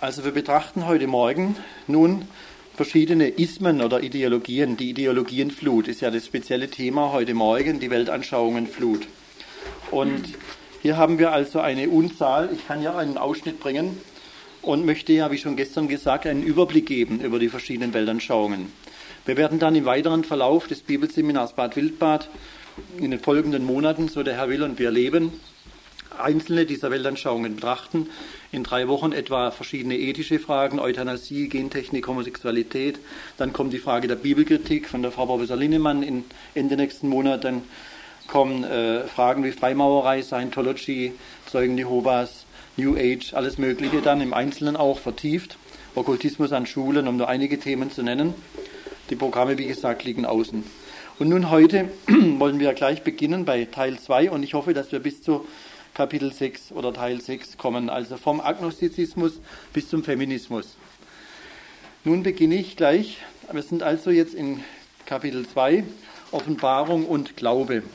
Also wir betrachten heute Morgen nun verschiedene Ismen oder Ideologien. Die Ideologienflut ist ja das spezielle Thema heute Morgen, die Weltanschauungenflut. Und hier haben wir also eine Unzahl, ich kann ja einen Ausschnitt bringen und möchte ja, wie schon gestern gesagt, einen Überblick geben über die verschiedenen Weltanschauungen. Wir werden dann im weiteren Verlauf des Bibelseminars Bad Wildbad in den folgenden Monaten, so der Herr will und wir leben, einzelne dieser Weltanschauungen betrachten. In 3 Wochen etwa verschiedene ethische Fragen, Euthanasie, Gentechnik, Homosexualität. Dann kommt die Frage der Bibelkritik von der Frau Professor Linnemann in den nächsten Monat. Dann kommen Fragen wie Freimaurerei, Scientology, Zeugen Jehovas, New Age, alles Mögliche dann im Einzelnen auch vertieft. Okkultismus an Schulen, um nur einige Themen zu nennen. Die Programme, wie gesagt, liegen außen. Und nun heute wollen wir gleich beginnen bei Teil 2 und ich hoffe, dass wir bis zu Kapitel 6 oder Teil 6 kommen, also vom Agnostizismus bis zum Feminismus. Nun beginne ich gleich. Wir sind also jetzt in Kapitel 2, Offenbarung und Glaube.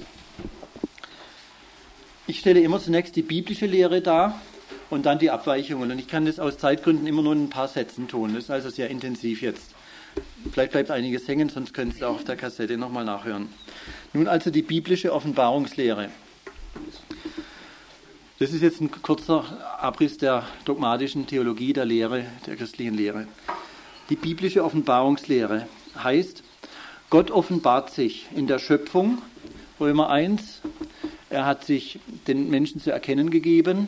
Ich stelle immer zunächst die biblische Lehre dar und dann die Abweichungen. Und ich kann das aus Zeitgründen immer nur in ein paar Sätzen tun. Das ist also sehr intensiv jetzt. Vielleicht bleibt einiges hängen, sonst könnt ihr es auch auf der Kassette nochmal nachhören. Nun also die biblische Offenbarungslehre. Das ist jetzt ein kurzer Abriss der dogmatischen Theologie, der Lehre, der christlichen Lehre. Die biblische Offenbarungslehre heißt, Gott offenbart sich in der Schöpfung, Römer 1, er hat sich den Menschen zu erkennen gegeben,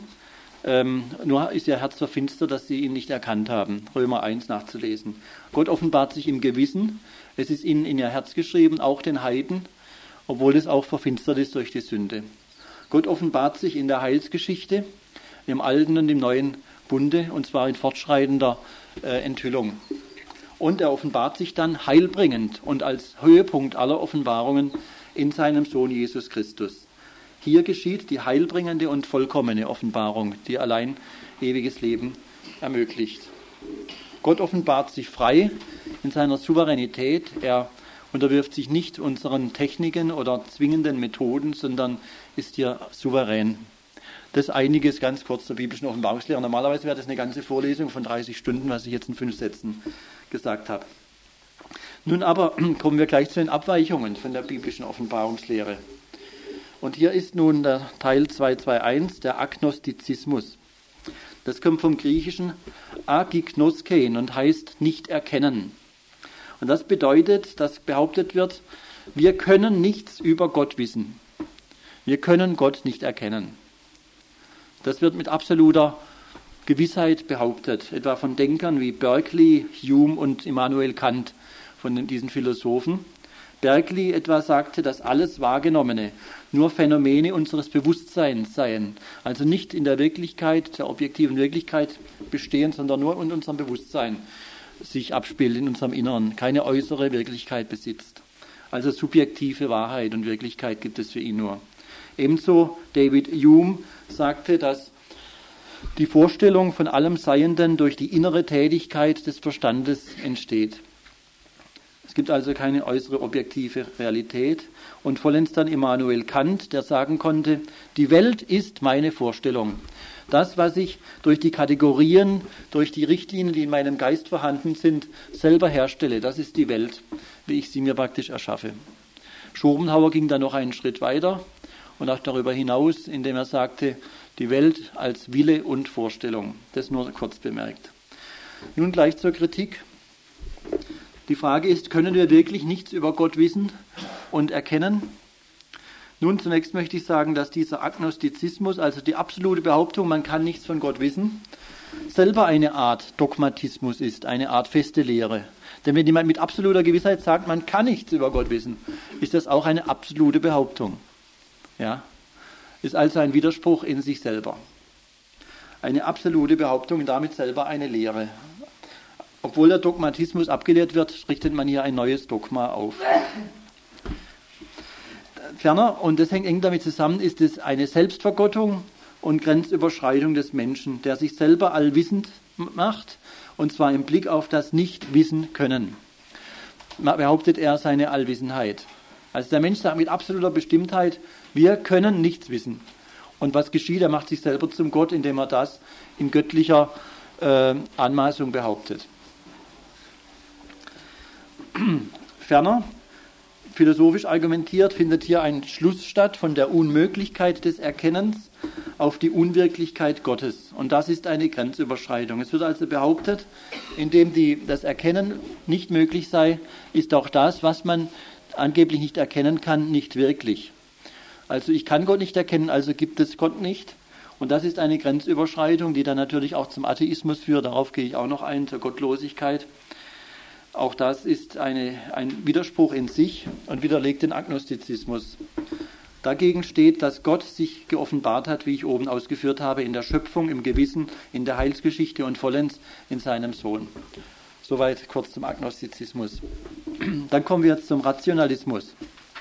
nur ist ihr Herz verfinstert, dass sie ihn nicht erkannt haben, Römer 1 nachzulesen. Gott offenbart sich im Gewissen, es ist ihnen in ihr Herz geschrieben, auch den Heiden, obwohl es auch verfinstert ist durch die Sünde. Gott offenbart sich in der Heilsgeschichte, im Alten und im Neuen Bunde, und zwar in fortschreitender Enthüllung. Und er offenbart sich dann heilbringend und als Höhepunkt aller Offenbarungen in seinem Sohn Jesus Christus. Hier geschieht die heilbringende und vollkommene Offenbarung, die allein ewiges Leben ermöglicht. Gott offenbart sich frei in seiner Souveränität. Er unterwirft sich nicht unseren Techniken oder zwingenden Methoden, sondern ist hier souverän. Das einiges ganz kurz zur biblischen Offenbarungslehre. Normalerweise wäre das eine ganze Vorlesung von 30 Stunden, was ich jetzt in 5 Sätzen gesagt habe. Nun aber kommen wir gleich zu den Abweichungen von der biblischen Offenbarungslehre. Und hier ist nun der Teil 221, der Agnostizismus. Das kommt vom griechischen agignoskein und heißt nicht erkennen. Und das bedeutet, dass behauptet wird, wir können nichts über Gott wissen. Wir können Gott nicht erkennen. Das wird mit absoluter Gewissheit behauptet, etwa von Denkern wie Berkeley, Hume und Immanuel Kant, von diesen Philosophen. Berkeley etwa sagte, dass alles Wahrgenommene nur Phänomene unseres Bewusstseins seien, also nicht in der Wirklichkeit, der objektiven Wirklichkeit bestehen, sondern nur in unserem Bewusstsein sich abspielt, in unserem Inneren, keine äußere Wirklichkeit besitzt. Also subjektive Wahrheit und Wirklichkeit gibt es für ihn nur. Ebenso David Hume sagte, dass die Vorstellung von allem Seienden durch die innere Tätigkeit des Verstandes entsteht. Es gibt also keine äußere objektive Realität. Und vollends dann Immanuel Kant, der sagen konnte, die Welt ist meine Vorstellung. Das, was ich durch die Kategorien, durch die Richtlinien, die in meinem Geist vorhanden sind, selber herstelle, das ist die Welt, wie ich sie mir praktisch erschaffe. Schopenhauer ging da noch einen Schritt weiter und auch darüber hinaus, indem er sagte, die Welt als Wille und Vorstellung. Das nur kurz bemerkt. Nun gleich zur Kritik. Die Frage ist, können wir wirklich nichts über Gott wissen und erkennen? Nun, zunächst möchte ich sagen, dass dieser Agnostizismus, also die absolute Behauptung, man kann nichts von Gott wissen, selber eine Art Dogmatismus ist, eine Art feste Lehre. Denn wenn jemand mit absoluter Gewissheit sagt, man kann nichts über Gott wissen, ist das auch eine absolute Behauptung. Ja? Ist also ein Widerspruch in sich selber. Eine absolute Behauptung und damit selber eine Lehre. Obwohl der Dogmatismus abgelehrt wird, richtet man hier ein neues Dogma auf. Ferner, und das hängt eng damit zusammen, ist es eine Selbstvergottung und Grenzüberschreitung des Menschen, der sich selber allwissend macht, und zwar im Blick auf das Nicht-Wissen-Können. Behauptet er seine Allwissenheit. Also der Mensch sagt mit absoluter Bestimmtheit, wir können nichts wissen. Und was geschieht? Er macht sich selber zum Gott, indem er das in göttlicher Anmaßung behauptet. Ferner, philosophisch argumentiert, findet hier ein Schluss statt von der Unmöglichkeit des Erkennens auf die Unwirklichkeit Gottes. Und das ist eine Grenzüberschreitung. Es wird also behauptet, indem das Erkennen nicht möglich sei, ist auch das, was man angeblich nicht erkennen kann, nicht wirklich. Also ich kann Gott nicht erkennen, also gibt es Gott nicht. Und das ist eine Grenzüberschreitung, die dann natürlich auch zum Atheismus führt. Darauf gehe ich auch noch ein, zur Gottlosigkeit. Auch das ist ein Widerspruch in sich und widerlegt den Agnostizismus. Dagegen steht, dass Gott sich geoffenbart hat, wie ich oben ausgeführt habe, in der Schöpfung, im Gewissen, in der Heilsgeschichte und vollends in seinem Sohn. Soweit kurz zum Agnostizismus. Dann kommen wir jetzt zum Rationalismus.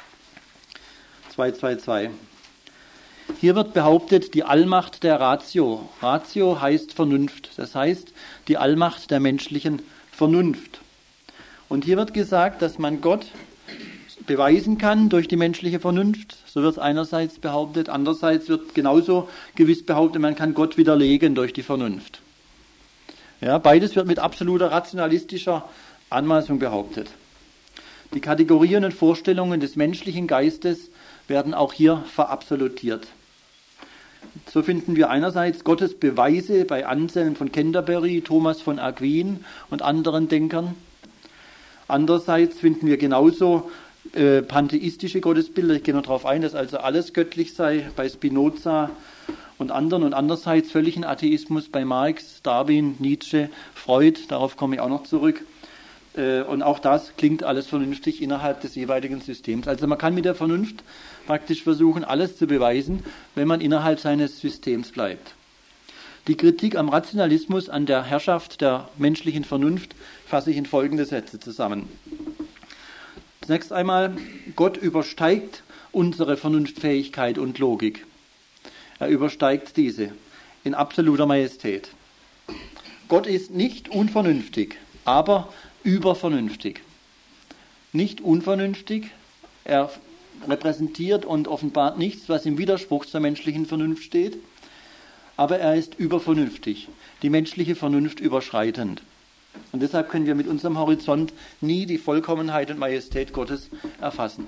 222. Hier wird behauptet, die Allmacht der Ratio. Ratio heißt Vernunft, das heißt die Allmacht der menschlichen Vernunft. Und hier wird gesagt, dass man Gott beweisen kann durch die menschliche Vernunft. So wird es einerseits behauptet, andererseits wird genauso gewiss behauptet, man kann Gott widerlegen durch die Vernunft. Ja, beides wird mit absoluter rationalistischer Anmaßung behauptet. Die Kategorien und Vorstellungen des menschlichen Geistes werden auch hier verabsolutiert. So finden wir einerseits Gottes Beweise bei Anselm von Canterbury, Thomas von Aquin und anderen Denkern. Andererseits finden wir genauso pantheistische Gottesbilder, ich gehe noch darauf ein, dass also alles göttlich sei, bei Spinoza und anderen, und andererseits völligen Atheismus bei Marx, Darwin, Nietzsche, Freud, darauf komme ich auch noch zurück. Und auch das klingt alles vernünftig innerhalb des jeweiligen Systems. Also man kann mit der Vernunft praktisch versuchen, alles zu beweisen, wenn man innerhalb seines Systems bleibt. Die Kritik am Rationalismus, an der Herrschaft der menschlichen Vernunft, fasse ich in folgende Sätze zusammen. Zunächst einmal, Gott übersteigt unsere Vernunftfähigkeit und Logik. Er übersteigt diese in absoluter Majestät. Gott ist nicht unvernünftig, aber übervernünftig. Nicht unvernünftig, er repräsentiert und offenbart nichts, was im Widerspruch zur menschlichen Vernunft steht, aber er ist übervernünftig, die menschliche Vernunft überschreitend. Und deshalb können wir mit unserem Horizont nie die Vollkommenheit und Majestät Gottes erfassen.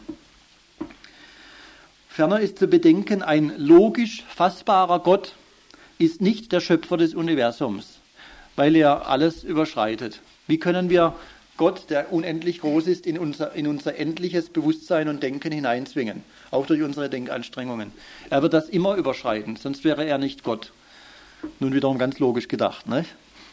Ferner ist zu bedenken, ein logisch fassbarer Gott ist nicht der Schöpfer des Universums, weil er alles überschreitet. Wie können wir Gott, der unendlich groß ist, in unser endliches Bewusstsein und Denken hineinzwingen, auch durch unsere Denkanstrengungen? Er wird das immer überschreiten, sonst wäre er nicht Gott. Nun wiederum ganz logisch gedacht, nicht?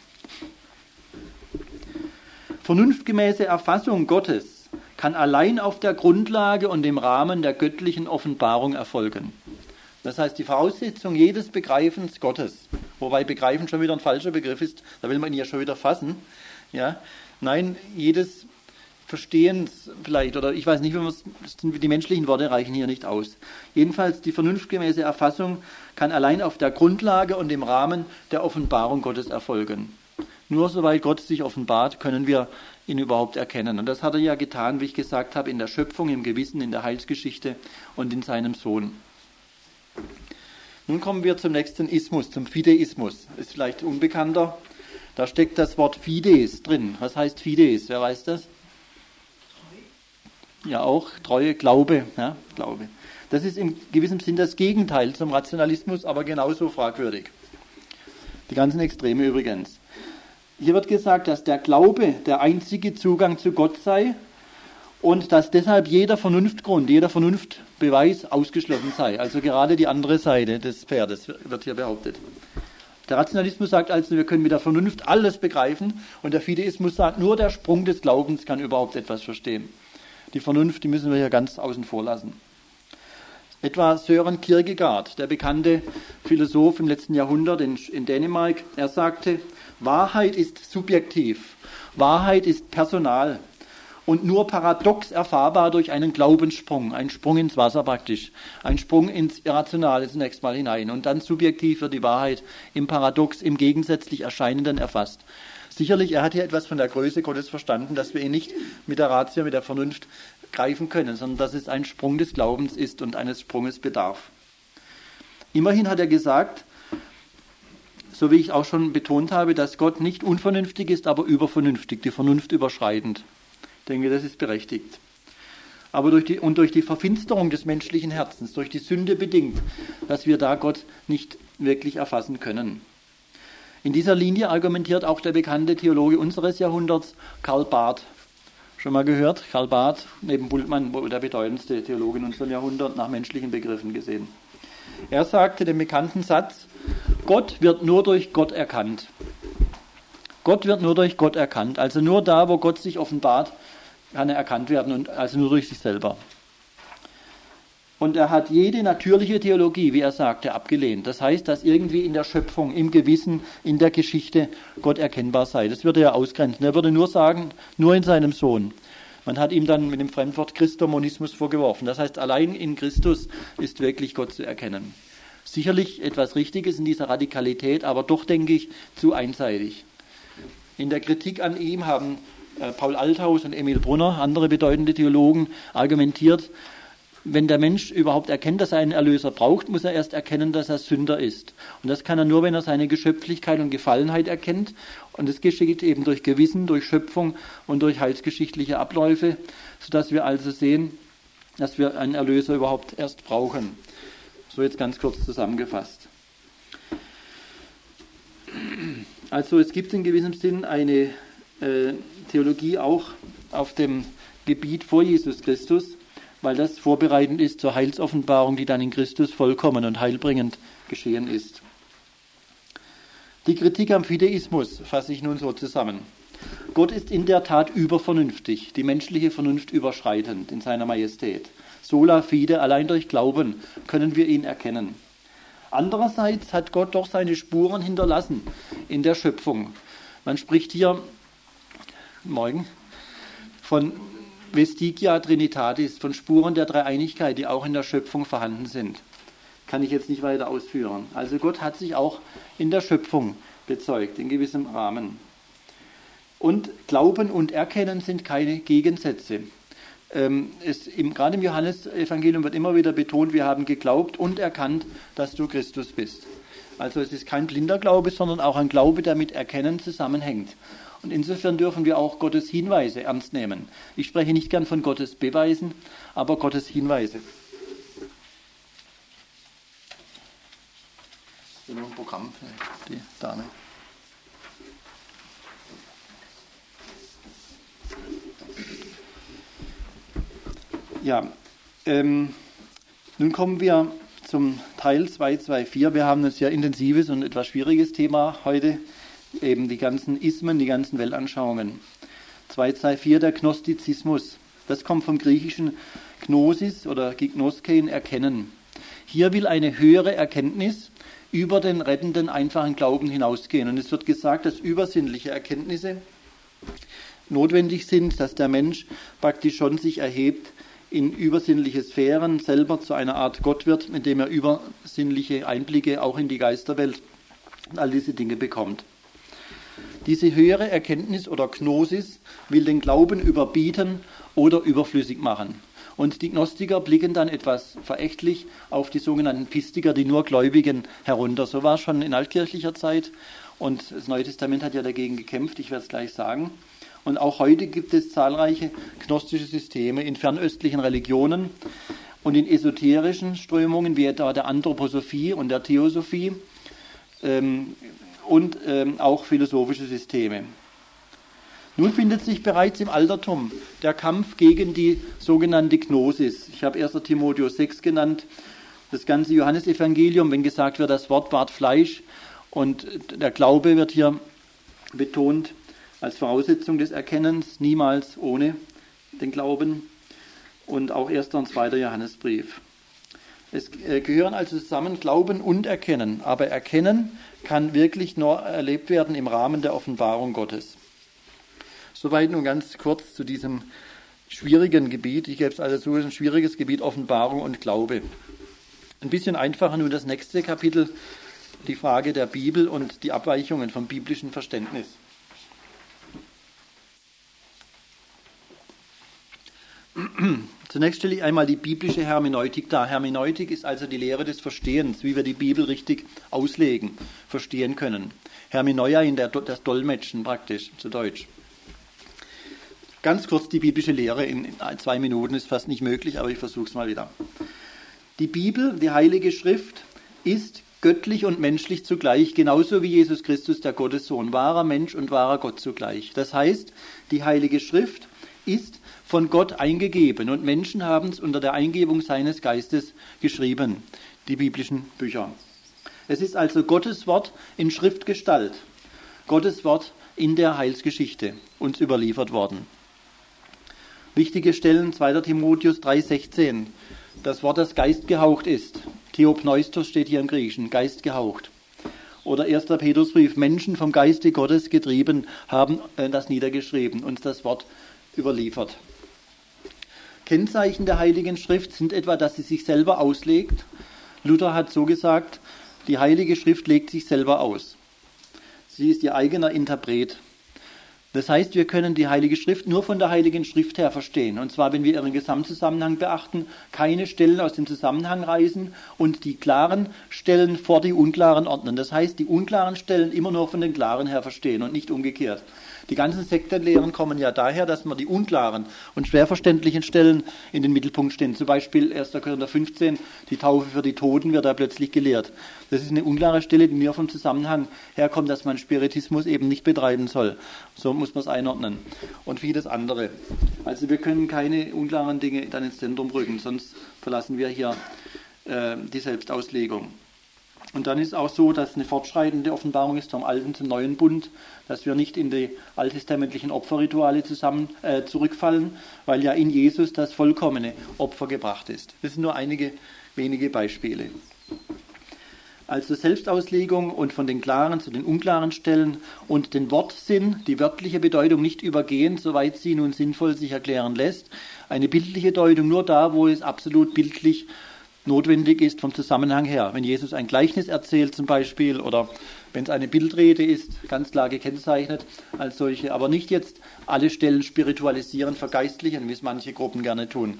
Vernunftgemäße Erfassung Gottes kann allein auf der Grundlage und im Rahmen der göttlichen Offenbarung erfolgen. Das heißt, die Voraussetzung jedes Begreifens Gottes, wobei Begreifen schon wieder ein falscher Begriff ist, da will man ihn ja schon wieder fassen. Ja? Nein, jedes Verstehens vielleicht, oder ich weiß nicht, die menschlichen Worte reichen hier nicht aus. Jedenfalls die vernunftgemäße Erfassung kann allein auf der Grundlage und im Rahmen der Offenbarung Gottes erfolgen. Nur soweit Gott sich offenbart, können wir ihn überhaupt erkennen. Und das hat er ja getan, wie ich gesagt habe, in der Schöpfung, im Gewissen, in der Heilsgeschichte und in seinem Sohn. Nun kommen wir zum nächsten Ismus, zum Fideismus. Ist vielleicht unbekannter. Da steckt das Wort Fides drin. Was heißt Fides? Wer weiß das? Ja, auch Treue, Glaube. Ja, Glaube. Das ist im gewissen Sinn das Gegenteil zum Rationalismus, aber genauso fragwürdig. Die ganzen Extreme übrigens. Hier wird gesagt, dass der Glaube der einzige Zugang zu Gott sei und dass deshalb jeder Vernunftgrund, jeder Vernunftbeweis ausgeschlossen sei. Also gerade die andere Seite des Pferdes wird hier behauptet. Der Rationalismus sagt also, wir können mit der Vernunft alles begreifen, und der Fideismus sagt, nur der Sprung des Glaubens kann überhaupt etwas verstehen. Die Vernunft, die müssen wir hier ganz außen vor lassen. Etwa Søren Kierkegaard, der bekannte Philosoph im letzten Jahrhundert in Dänemark, er sagte, Wahrheit ist subjektiv, Wahrheit ist personal und nur paradox erfahrbar durch einen Glaubenssprung, einen Sprung ins Wasser praktisch, ein Sprung ins Irrationale zunächst mal hinein und dann subjektiv wird die Wahrheit im Paradox, im gegensätzlich Erscheinenden erfasst. Sicherlich, er hat hier etwas von der Größe Gottes verstanden, dass wir ihn nicht mit der Ratio, mit der Vernunft greifen können, sondern dass es ein Sprung des Glaubens ist und eines Sprunges bedarf. Immerhin hat er gesagt, so wie ich auch schon betont habe, dass Gott nicht unvernünftig ist, aber übervernünftig, die Vernunft überschreitend. Ich denke, das ist berechtigt. Aber durch die Verfinsterung des menschlichen Herzens, durch die Sünde bedingt, dass wir da Gott nicht wirklich erfassen können. In dieser Linie argumentiert auch der bekannte Theologe unseres Jahrhunderts, Karl Barth. Schon mal gehört? Karl Barth, neben Bultmann, der bedeutendste Theologe in unserem Jahrhundert, nach menschlichen Begriffen gesehen. Er sagte den bekannten Satz, Gott wird nur durch Gott erkannt. Gott wird nur durch Gott erkannt. Also nur da, wo Gott sich offenbart, kann er erkannt werden, und also nur durch sich selber. Und er hat jede natürliche Theologie, wie er sagte, abgelehnt. Das heißt, dass irgendwie in der Schöpfung, im Gewissen, in der Geschichte Gott erkennbar sei. Das würde er ausgrenzen. Er würde nur sagen, nur in seinem Sohn. Man hat ihm dann mit dem Fremdwort Christomonismus vorgeworfen. Das heißt, allein in Christus ist wirklich Gott zu erkennen. Sicherlich etwas Richtiges in dieser Radikalität, aber doch, denke ich, zu einseitig. In der Kritik an ihm haben Paul Althaus und Emil Brunner, andere bedeutende Theologen, argumentiert, wenn der Mensch überhaupt erkennt, dass er einen Erlöser braucht, muss er erst erkennen, dass er Sünder ist. Und das kann er nur, wenn er seine Geschöpflichkeit und Gefallenheit erkennt. Und das geschieht eben durch Gewissen, durch Schöpfung und durch heilsgeschichtliche Abläufe, sodass wir also sehen, dass wir einen Erlöser überhaupt erst brauchen. So jetzt ganz kurz zusammengefasst. Also es gibt in gewissem Sinn eine Theologie auch auf dem Gebiet vor Jesus Christus, weil das vorbereitend ist zur Heilsoffenbarung, die dann in Christus vollkommen und heilbringend geschehen ist. Die Kritik am Fideismus fasse ich nun so zusammen. Gott ist in der Tat übervernünftig, die menschliche Vernunft überschreitend in seiner Majestät. Sola fide, allein durch Glauben können wir ihn erkennen. Andererseits hat Gott doch seine Spuren hinterlassen in der Schöpfung. Man spricht hier von Vestigia Trinitatis, von Spuren der Dreieinigkeit, die auch in der Schöpfung vorhanden sind. Kann ich jetzt nicht weiter ausführen. Also Gott hat sich auch in der Schöpfung bezeugt, in gewissem Rahmen. Und Glauben und Erkennen sind keine Gegensätze. Gerade im Johannesevangelium wird immer wieder betont, wir haben geglaubt und erkannt, dass du Christus bist. Also es ist kein blinder Glaube, sondern auch ein Glaube, der mit Erkennen zusammenhängt. Und insofern dürfen wir auch Gottes Hinweise ernst nehmen. Ich spreche nicht gern von Gottes Beweisen, aber Gottes Hinweise. Hier noch ein Programm für die Dame. Ja, nun kommen wir zum Teil 224. Wir haben ein sehr intensives und etwas schwieriges Thema heute, eben die ganzen Ismen, die ganzen Weltanschauungen. 224, der Gnostizismus. Das kommt vom griechischen Gnosis oder Gignoskein, erkennen. Hier will eine höhere Erkenntnis über den rettenden, einfachen Glauben hinausgehen. Und es wird gesagt, dass übersinnliche Erkenntnisse notwendig sind, dass der Mensch praktisch schon sich erhebt in übersinnliche Sphären, selber zu einer Art Gott wird, indem er übersinnliche Einblicke auch in die Geisterwelt und all diese Dinge bekommt. Diese höhere Erkenntnis oder Gnosis will den Glauben überbieten oder überflüssig machen. Und die Gnostiker blicken dann etwas verächtlich auf die sogenannten Pistiker, die nur Gläubigen, herunter. So war es schon in altkirchlicher Zeit und das Neue Testament hat ja dagegen gekämpft, ich werde es gleich sagen. Und auch heute gibt es zahlreiche gnostische Systeme in fernöstlichen Religionen und in esoterischen Strömungen, wie etwa der Anthroposophie und der Theosophie, und auch philosophische Systeme. Nun findet sich bereits im Altertum der Kampf gegen die sogenannte Gnosis. Ich habe 1. Timotheus 6 genannt, das ganze Johannesevangelium, wenn gesagt wird, das Wort ward Fleisch, und der Glaube wird hier betont als Voraussetzung des Erkennens, niemals ohne den Glauben, und auch 1. und 2. Johannesbrief. Es gehören also zusammen Glauben und Erkennen, aber Erkennen kann wirklich nur erlebt werden im Rahmen der Offenbarung Gottes. Soweit nun ganz kurz zu diesem schwierigen Gebiet. Ich gebe es also zu, ein schwieriges Gebiet, Offenbarung und Glaube. Ein bisschen einfacher nun das nächste Kapitel, die Frage der Bibel und die Abweichungen vom biblischen Verständnis. Zunächst stelle ich einmal die biblische Hermeneutik dar. Hermeneutik ist also die Lehre des Verstehens, wie wir die Bibel richtig auslegen, verstehen können. Hermeneuia das Dolmetschen praktisch, zu Deutsch. Ganz kurz die biblische Lehre in 2 Minuten ist fast nicht möglich, aber ich versuche es mal wieder. Die Bibel, die Heilige Schrift, ist göttlich und menschlich zugleich, genauso wie Jesus Christus, der Gottessohn, wahrer Mensch und wahrer Gott zugleich. Das heißt, die Heilige Schrift ist von Gott eingegeben und Menschen haben es unter der Eingebung seines Geistes geschrieben, die biblischen Bücher. Es ist also Gottes Wort in Schriftgestalt, Gottes Wort in der Heilsgeschichte uns überliefert worden. Wichtige Stellen, 2. Timotheus 3,16, das Wort, das geistgehaucht ist. Theopneustos steht hier im Griechischen, geistgehaucht. Oder 1. Petrusbrief, Menschen vom Geiste Gottes getrieben haben das niedergeschrieben, uns das Wort überliefert. Kennzeichen der Heiligen Schrift sind etwa, dass sie sich selber auslegt. Luther hat so gesagt, die Heilige Schrift legt sich selber aus. Sie ist ihr eigener Interpret. Das heißt, wir können die Heilige Schrift nur von der Heiligen Schrift her verstehen. Und zwar, wenn wir ihren Gesamtzusammenhang beachten, keine Stellen aus dem Zusammenhang reißen und die klaren Stellen vor die unklaren ordnen. Das heißt, die unklaren Stellen immer nur von den klaren her verstehen und nicht umgekehrt. Die ganzen Sektenlehren kommen ja daher, dass man die unklaren und schwer verständlichen Stellen in den Mittelpunkt stellen. Zum Beispiel 1. Korinther 15, die Taufe für die Toten wird da plötzlich gelehrt. Das ist eine unklare Stelle, die mir vom Zusammenhang herkommt, dass man Spiritismus eben nicht betreiben soll. So muss man es einordnen. Und vieles andere. Also wir können keine unklaren Dinge dann ins Zentrum rücken, sonst verlassen wir hier die Selbstauslegung. Und dann ist auch so, dass eine fortschreitende Offenbarung ist vom Alten zum Neuen Bund, dass wir nicht in die alttestamentlichen Opferrituale zurückfallen, weil ja in Jesus das vollkommene Opfer gebracht ist. Das sind nur einige wenige Beispiele. Also Selbstauslegung und von den klaren zu den unklaren Stellen und den Wortsinn, die wörtliche Bedeutung nicht übergehen, soweit sie nun sinnvoll sich erklären lässt. Eine bildliche Deutung nur da, wo es absolut bildlich notwendig ist vom Zusammenhang her. Wenn Jesus ein Gleichnis erzählt zum Beispiel oder wenn es eine Bildrede ist, ganz klar gekennzeichnet als solche, aber nicht jetzt alle Stellen spiritualisieren, vergeistlichen, wie es manche Gruppen gerne tun.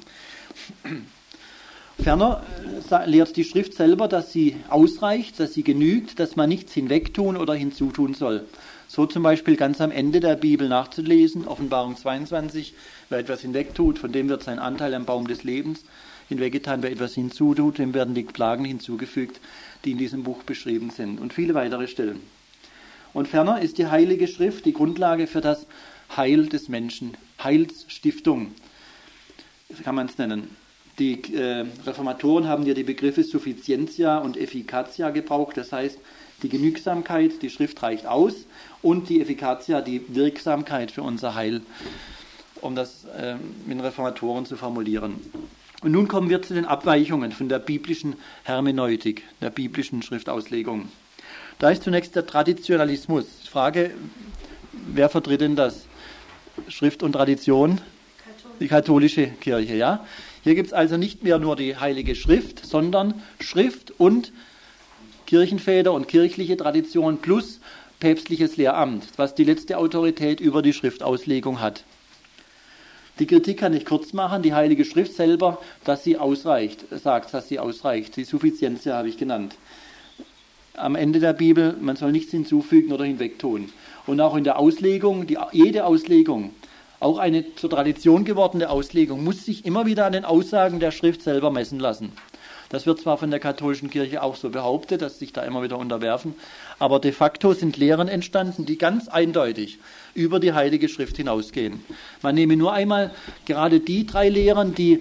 Ferner lehrt die Schrift selber, dass sie ausreicht, dass sie genügt, dass man nichts hinwegtun oder hinzutun soll. So zum Beispiel ganz am Ende der Bibel nachzulesen, Offenbarung 22, wer etwas hinwegtut, von dem wird sein Anteil am Baum des Lebens hinweggetan, wer etwas hinzutut, dem werden die Plagen hinzugefügt, die in diesem Buch beschrieben sind und viele weitere Stellen. Und ferner ist die Heilige Schrift die Grundlage für das Heil des Menschen, Heilsstiftung, kann man es nennen. Die Reformatoren haben ja die Begriffe Sufficientia und Efficacia gebraucht, das heißt die Genügsamkeit, die Schrift reicht aus und die Efficacia, die Wirksamkeit für unser Heil, um das mit den Reformatoren zu formulieren. Und nun kommen wir zu den Abweichungen von der biblischen Hermeneutik, der biblischen Schriftauslegung. Da ist zunächst der Traditionalismus. Die Frage, wer vertritt denn das? Schrift und Tradition? Die katholische Kirche, ja. Hier gibt es also nicht mehr nur die Heilige Schrift, sondern Schrift und Kirchenväter und kirchliche Tradition plus päpstliches Lehramt, was die letzte Autorität über die Schriftauslegung hat. Die Kritik kann ich kurz machen, die Heilige Schrift selber, dass sie ausreicht, sagt, dass sie ausreicht. Die Suffizienz habe ich genannt. Am Ende der Bibel, man soll nichts hinzufügen oder hinwegtun. Und auch in der Auslegung, jede Auslegung, auch eine zur Tradition gewordene Auslegung, muss sich immer wieder an den Aussagen der Schrift selber messen lassen. Das wird zwar von der katholischen Kirche auch so behauptet, dass sie sich da immer wieder unterwerfen, aber de facto sind Lehren entstanden, die ganz eindeutig über die Heilige Schrift hinausgehen. Man nehme nur einmal gerade die 3 Lehren, die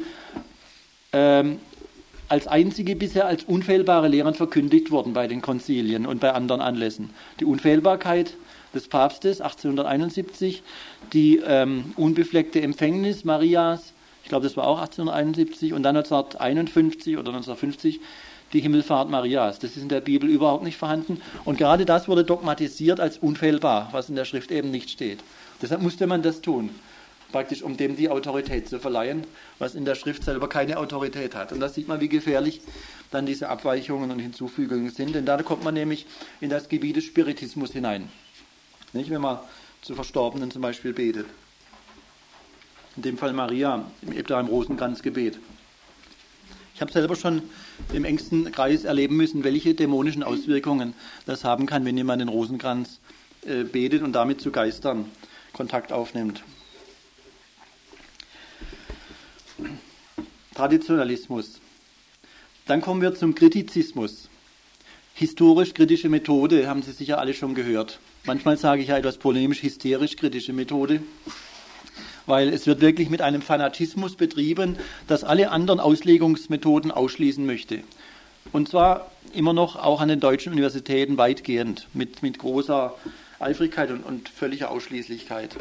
als einzige bisher als unfehlbare Lehren verkündigt wurden bei den Konzilien und bei anderen Anlässen. Die Unfehlbarkeit des Papstes 1871, die unbefleckte Empfängnis Marias, ich glaube, das war auch 1871, und dann 1951 oder 1950 die Himmelfahrt Marias. Das ist in der Bibel überhaupt nicht vorhanden. Und gerade das wurde dogmatisiert als unfehlbar, was in der Schrift eben nicht steht. Deshalb musste man das tun, praktisch um dem die Autorität zu verleihen, was in der Schrift selber keine Autorität hat. Und da sieht man, wie gefährlich dann diese Abweichungen und Hinzufügungen sind. Denn da kommt man nämlich in das Gebiet des Spiritismus hinein. Nicht, wenn man zu Verstorbenen zum Beispiel betet. In dem Fall Maria, im Rosenkranzgebet. Ich habe selber schon im engsten Kreis erleben müssen, welche dämonischen Auswirkungen das haben kann, wenn jemand den Rosenkranz betet und damit zu Geistern Kontakt aufnimmt. Traditionalismus. Dann kommen wir zum Kritizismus. Historisch-kritische Methode, haben Sie sicher alle schon gehört. Manchmal sage ich ja etwas polemisch, hysterisch-kritische Methode, weil es wird wirklich mit einem Fanatismus betrieben, das alle anderen Auslegungsmethoden ausschließen möchte. Und zwar immer noch auch an den deutschen Universitäten weitgehend, mit großer Eifrigkeit und völliger Ausschließlichkeit.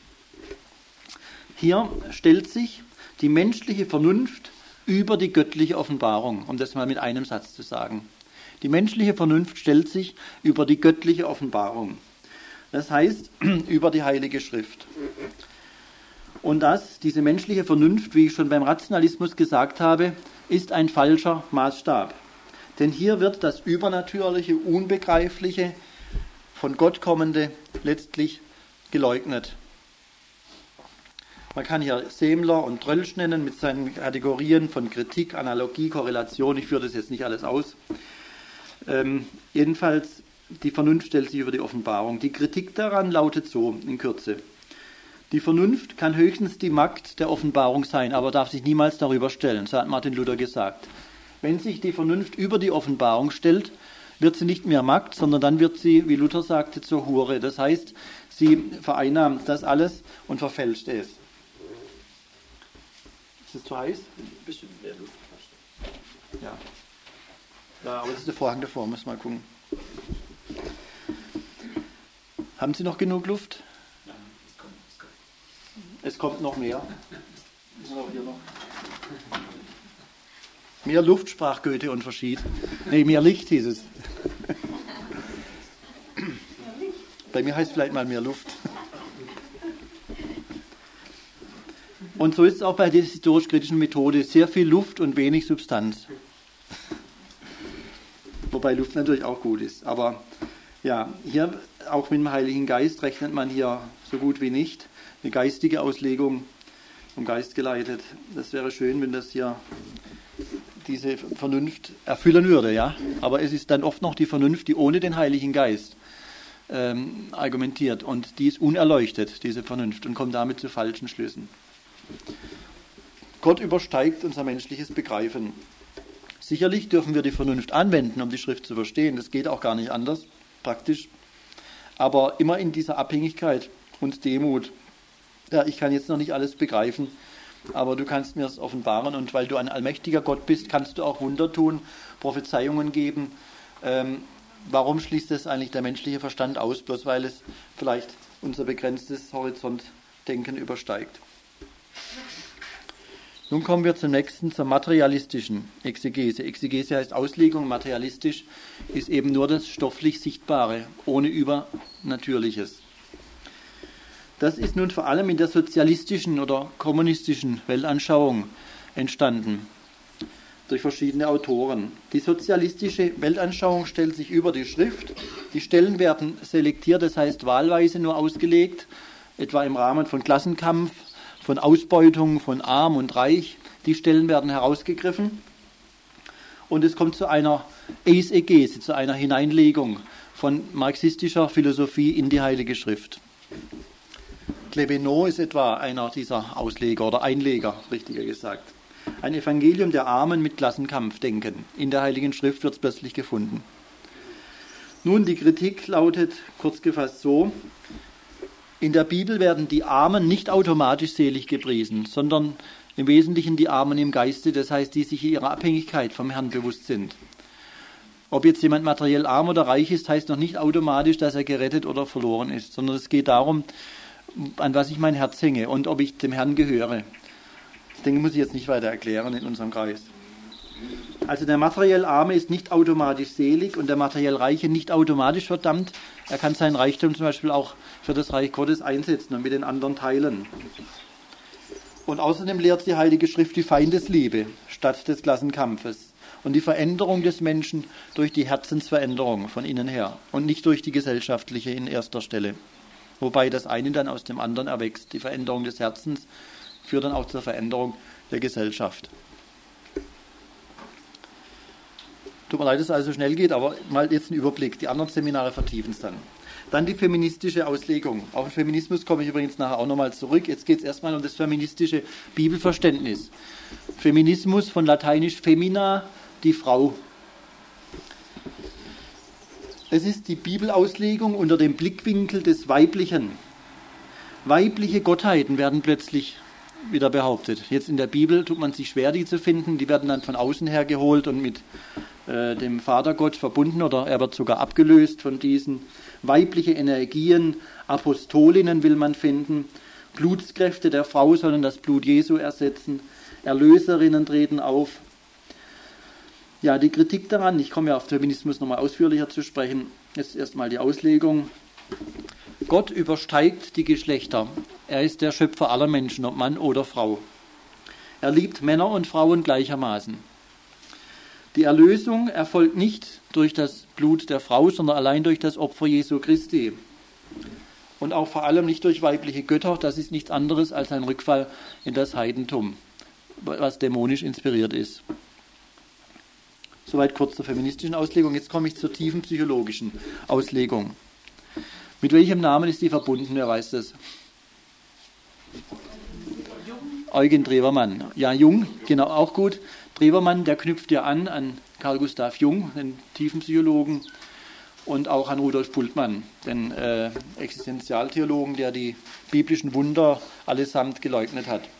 Hier stellt sich die menschliche Vernunft über die göttliche Offenbarung, um das mal mit einem Satz zu sagen. Die menschliche Vernunft stellt sich über die göttliche Offenbarung. Das heißt, über die Heilige Schrift. Und diese menschliche Vernunft, wie ich schon beim Rationalismus gesagt habe, ist ein falscher Maßstab. Denn hier wird das Übernatürliche, Unbegreifliche, von Gott kommende letztlich geleugnet. Man kann hier Semler und Trölsch nennen mit seinen Kategorien von Kritik, Analogie, Korrelation. Ich führe das jetzt nicht alles aus. Jedenfalls, die Vernunft stellt sich über die Offenbarung. Die Kritik daran lautet so in Kürze. Die Vernunft kann höchstens die Magd der Offenbarung sein, aber darf sich niemals darüber stellen, so hat Martin Luther gesagt. Wenn sich die Vernunft über die Offenbarung stellt, wird sie nicht mehr Magd, sondern dann wird sie, wie Luther sagte, zur Hure. Das heißt, sie vereinnahmt das alles und verfälscht es. Ist es zu heiß? Ein bisschen mehr Luft. Ja. Ja, aber das ist der Vorhang davor, muss mal gucken. Haben Sie noch genug Luft? Ja, es kommt noch mehr. Hier noch. Mehr Luft, sprach Goethe und verschied. Nee, mehr Licht hieß es. Bei mir heißt es vielleicht mal mehr Luft. Und so ist es auch bei der historisch-kritischen Methode. Sehr viel Luft und wenig Substanz. Wobei Luft natürlich auch gut ist. Aber ja, hier auch mit dem Heiligen Geist rechnet man hier so gut wie nicht. Eine geistige Auslegung vom Geist geleitet. Das wäre schön, wenn das hier diese Vernunft erfüllen würde. Ja? Aber es ist dann oft noch die Vernunft, die ohne den Heiligen Geist argumentiert. Und die ist unerleuchtet, diese Vernunft, und kommt damit zu falschen Schlüssen. Gott übersteigt unser menschliches Begreifen. Sicherlich dürfen wir die Vernunft anwenden, um die Schrift zu verstehen. Das geht auch gar nicht anders, praktisch. Aber immer in dieser Abhängigkeit und Demut. Ja, ich kann jetzt noch nicht alles begreifen, aber du kannst mir es offenbaren. Und weil du ein allmächtiger Gott bist, kannst du auch Wunder tun, Prophezeiungen geben. Warum schließt das eigentlich der menschliche Verstand aus? Bloß weil es vielleicht unser begrenztes Horizontdenken übersteigt. Nun kommen wir zum nächsten, zur materialistischen Exegese. Exegese heißt Auslegung, materialistisch ist eben nur das stofflich Sichtbare, ohne Übernatürliches. Das ist nun vor allem in der sozialistischen oder kommunistischen Weltanschauung entstanden, durch verschiedene Autoren. Die sozialistische Weltanschauung stellt sich über die Schrift. Die Stellen werden selektiert, das heißt wahlweise nur ausgelegt, etwa im Rahmen von Klassenkampf, von Ausbeutung, von Arm und Reich. Die Stellen werden herausgegriffen und es kommt zu einer Eisegese, zu einer Hineinlegung von marxistischer Philosophie in die Heilige Schrift. Clevenot ist etwa einer dieser Ausleger oder Einleger, richtiger gesagt. Ein Evangelium der Armen mit Klassenkampfdenken. In der Heiligen Schrift wird es plötzlich gefunden. Nun, die Kritik lautet kurz gefasst so: In der Bibel werden die Armen nicht automatisch selig gepriesen, sondern im Wesentlichen die Armen im Geiste, das heißt, die sich ihrer Abhängigkeit vom Herrn bewusst sind. Ob jetzt jemand materiell arm oder reich ist, heißt noch nicht automatisch, dass er gerettet oder verloren ist, sondern es geht darum, an was ich mein Herz hänge und ob ich dem Herrn gehöre. Das Ding muss ich jetzt nicht weiter erklären in unserem Kreis. Also der materiell Arme ist nicht automatisch selig und der materiell Reiche nicht automatisch verdammt. Er kann seinen Reichtum zum Beispiel auch für das Reich Gottes einsetzen und mit den anderen teilen. Und außerdem lehrt die Heilige Schrift die Feindesliebe statt des Klassenkampfes und die Veränderung des Menschen durch die Herzensveränderung von innen her und nicht durch die gesellschaftliche in erster Stelle. Wobei das eine dann aus dem anderen erwächst, die Veränderung des Herzens führt dann auch zur Veränderung der Gesellschaft. Tut mir leid, dass es also schnell geht, aber mal jetzt einen Überblick. Die anderen Seminare vertiefen es dann. Dann die feministische Auslegung. Auf den Feminismus komme ich übrigens nachher auch nochmal zurück. Jetzt geht es erstmal um das feministische Bibelverständnis. Feminismus von lateinisch femina, die Frau. Es ist die Bibelauslegung unter dem Blickwinkel des Weiblichen. Weibliche Gottheiten werden plötzlich wieder behauptet. Jetzt in der Bibel tut man sich schwer, die zu finden. Die werden dann von außen her geholt und mit dem Vatergott verbunden oder er wird sogar abgelöst von diesen. Weibliche Energien, Apostolinnen will man finden. Blutskräfte der Frau sollen das Blut Jesu ersetzen. Erlöserinnen treten auf. Ja, die Kritik daran, ich komme ja auf Feminismus nochmal ausführlicher zu sprechen, jetzt erstmal die Auslegung. Gott übersteigt die Geschlechter. Er ist der Schöpfer aller Menschen, ob Mann oder Frau. Er liebt Männer und Frauen gleichermaßen. Die Erlösung erfolgt nicht durch das Blut der Frau, sondern allein durch das Opfer Jesu Christi. Und auch vor allem nicht durch weibliche Götter, das ist nichts anderes als ein Rückfall in das Heidentum, was dämonisch inspiriert ist. Soweit kurz zur feministischen Auslegung. Jetzt komme ich zur tiefen psychologischen Auslegung. Mit welchem Namen ist die verbunden? Wer weiß das? Eugen Drewermann. Ja, Jung, genau, auch gut. Drewermann, der knüpft ja an Carl Gustav Jung, den Tiefenpsychologen, und auch an Rudolf Bultmann, den Existenzialtheologen, der die biblischen Wunder allesamt geleugnet hat.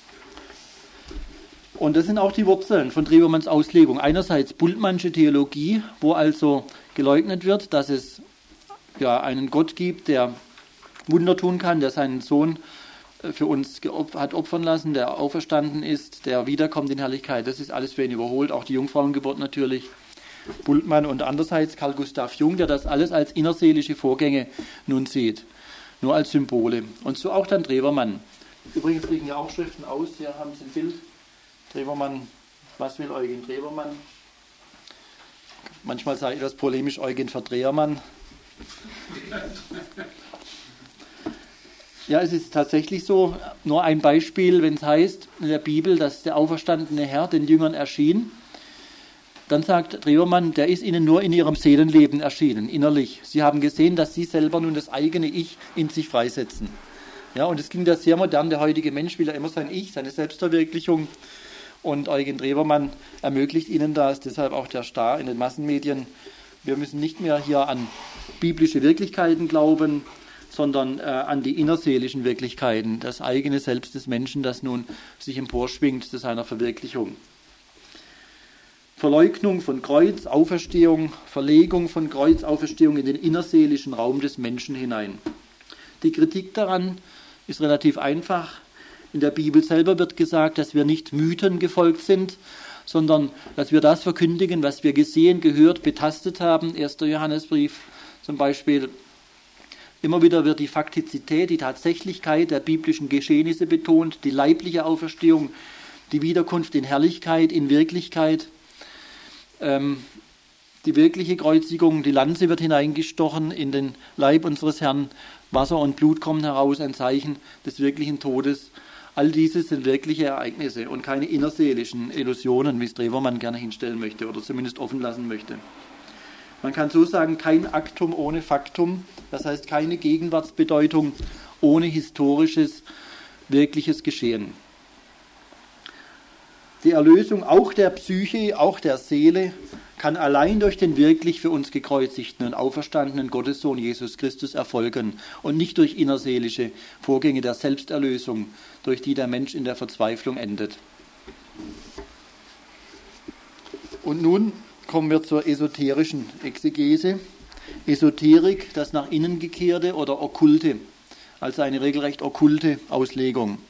Und das sind auch die Wurzeln von Drewermanns Auslegung. Einerseits Bultmannsche Theologie, wo also geleugnet wird, dass es ja einen Gott gibt, der Wunder tun kann, der seinen Sohn für uns hat opfern lassen, der auferstanden ist, der wiederkommt in Herrlichkeit. Das ist alles für ihn überholt, auch die Jungfrauengeburt natürlich. Bultmann und andererseits Carl Gustav Jung, der das alles als innerseelische Vorgänge nun sieht, nur als Symbole. Und so auch dann Drewermann. Übrigens liegen ja auch Schriften aus, hier haben Sie ein Bild. Drewermann, was will Eugen Drewermann? Manchmal sage ich etwas polemisch Eugen Verdrehermann. Ja, es ist tatsächlich so, nur ein Beispiel, wenn es heißt in der Bibel, dass der auferstandene Herr den Jüngern erschien, dann sagt Drewermann, der ist ihnen nur in ihrem Seelenleben erschienen, innerlich. Sie haben gesehen, dass sie selber nun das eigene Ich in sich freisetzen. Ja, und es klingt ja sehr modern, der heutige Mensch will ja immer sein Ich, seine Selbstverwirklichung. Und Eugen Drewermann ermöglicht ihnen das, deshalb auch der Star in den Massenmedien. Wir müssen nicht mehr hier an biblische Wirklichkeiten glauben, sondern an die innerseelischen Wirklichkeiten, das eigene Selbst des Menschen, das nun sich emporschwingt zu seiner Verwirklichung. Verleugnung von Kreuz, Auferstehung, Verlegung von Kreuz, Auferstehung in den innerseelischen Raum des Menschen hinein. Die Kritik daran ist relativ einfach. In der Bibel selber wird gesagt, dass wir nicht Mythen gefolgt sind, sondern dass wir das verkündigen, was wir gesehen, gehört, betastet haben. 1. Johannesbrief zum Beispiel. Immer wieder wird die Faktizität, die Tatsächlichkeit der biblischen Geschehnisse betont, die leibliche Auferstehung, die Wiederkunft in Herrlichkeit, in Wirklichkeit, die wirkliche Kreuzigung, die Lanze wird hineingestochen in den Leib unseres Herrn, Wasser und Blut kommen heraus, ein Zeichen des wirklichen Todes. All diese sind wirkliche Ereignisse und keine innerseelischen Illusionen, wie es Drewermann gerne hinstellen möchte oder zumindest offen lassen möchte. Man kann so sagen, kein Aktum ohne Faktum, das heißt keine Gegenwartsbedeutung ohne historisches, wirkliches Geschehen. Die Erlösung auch der Psyche, auch der Seele, kann allein durch den wirklich für uns gekreuzigten und auferstandenen Gottessohn Jesus Christus erfolgen und nicht durch innerseelische Vorgänge der Selbsterlösung, durch die der Mensch in der Verzweiflung endet. Und nun kommen wir zur esoterischen Exegese. Esoterik, das nach innen gekehrte oder okkulte, also eine regelrecht okkulte Auslegung.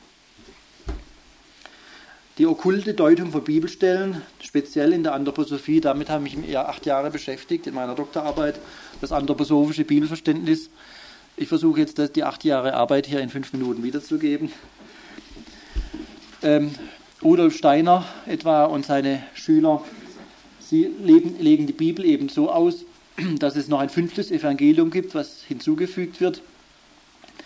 Die okkulte Deutung von Bibelstellen, speziell in der Anthroposophie, damit habe ich mich 8 Jahre beschäftigt in meiner Doktorarbeit, das anthroposophische Bibelverständnis. Ich versuche jetzt, die 8 Jahre Arbeit hier in 5 Minuten wiederzugeben. Rudolf Steiner etwa und seine Schüler, sie legen die Bibel eben so aus, dass es noch ein 5. Evangelium gibt, was hinzugefügt wird.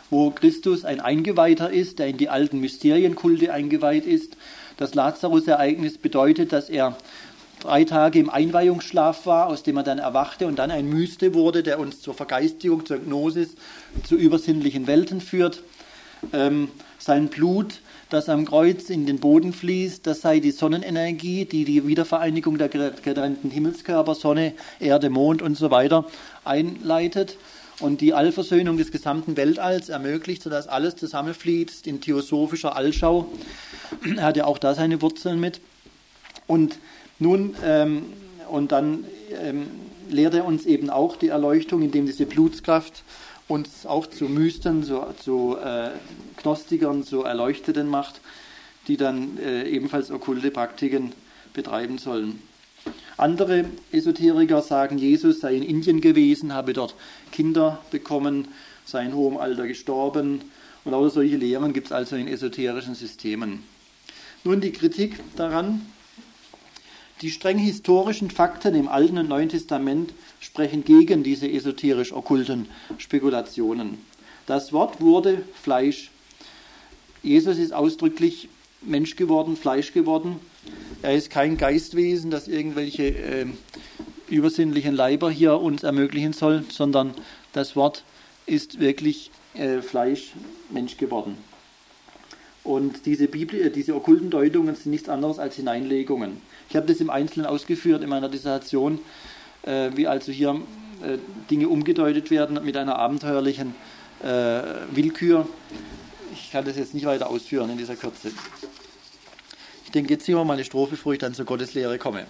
wo Christus ein Eingeweihter ist, der in die alten Mysterienkulte eingeweiht ist. Das Lazarus-Ereignis bedeutet, dass er 3 Tage im Einweihungsschlaf war, aus dem er dann erwachte und dann ein Myste wurde, der uns zur Vergeistigung, zur Gnosis, zu übersinnlichen Welten führt. Sein Blut, das am Kreuz in den Boden fließt, das sei die Sonnenenergie, die die Wiedervereinigung der getrennten Himmelskörper, Sonne, Erde, Mond und so weiter einleitet und die Allversöhnung des gesamten Weltalls ermöglicht, sodass alles zusammenfließt in theosophischer Allschau. Er hat ja auch da seine Wurzeln mit. Und nun, dann lehrt er uns eben auch die Erleuchtung, indem diese Blutskraft uns auch zu Mysten, zu Gnostikern, zu Erleuchteten macht, die dann ebenfalls okkulte Praktiken betreiben sollen. Andere Esoteriker sagen, Jesus sei in Indien gewesen, habe dort Kinder bekommen, sei in hohem Alter gestorben. Und auch solche Lehren gibt es also in esoterischen Systemen. Nun die Kritik daran. Die streng historischen Fakten im Alten und Neuen Testament sprechen gegen diese esoterisch-okkulten Spekulationen. Das Wort wurde Fleisch. Jesus ist ausdrücklich Mensch geworden, Fleisch geworden. Er ist kein Geistwesen, das irgendwelche übersinnlichen Leiber hier uns ermöglichen soll, sondern das Wort ist wirklich Fleisch, Mensch geworden. Und diese okkulten Deutungen sind nichts anderes als Hineinlegungen. Ich habe das im Einzelnen ausgeführt in meiner Dissertation, wie also hier Dinge umgedeutet werden mit einer abenteuerlichen Willkür. Ich kann das jetzt nicht weiter ausführen in dieser Kürze. Ich denke, jetzt singen wir mal eine Strophe, bevor ich dann zur Gotteslehre komme.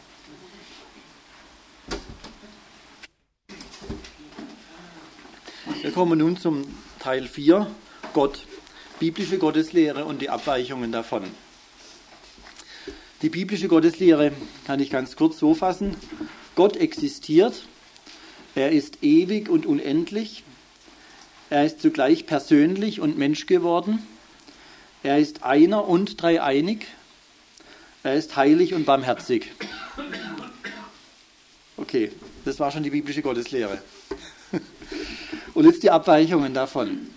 Wir kommen nun zum Teil 4, Gott, biblische Gotteslehre und die Abweichungen davon. Die biblische Gotteslehre kann ich ganz kurz so fassen. Gott existiert, er ist ewig und unendlich, er ist zugleich persönlich und Mensch geworden, er ist einer und dreieinig, er ist heilig und barmherzig. Okay, das war schon die biblische Gotteslehre. Und jetzt die Abweichungen davon.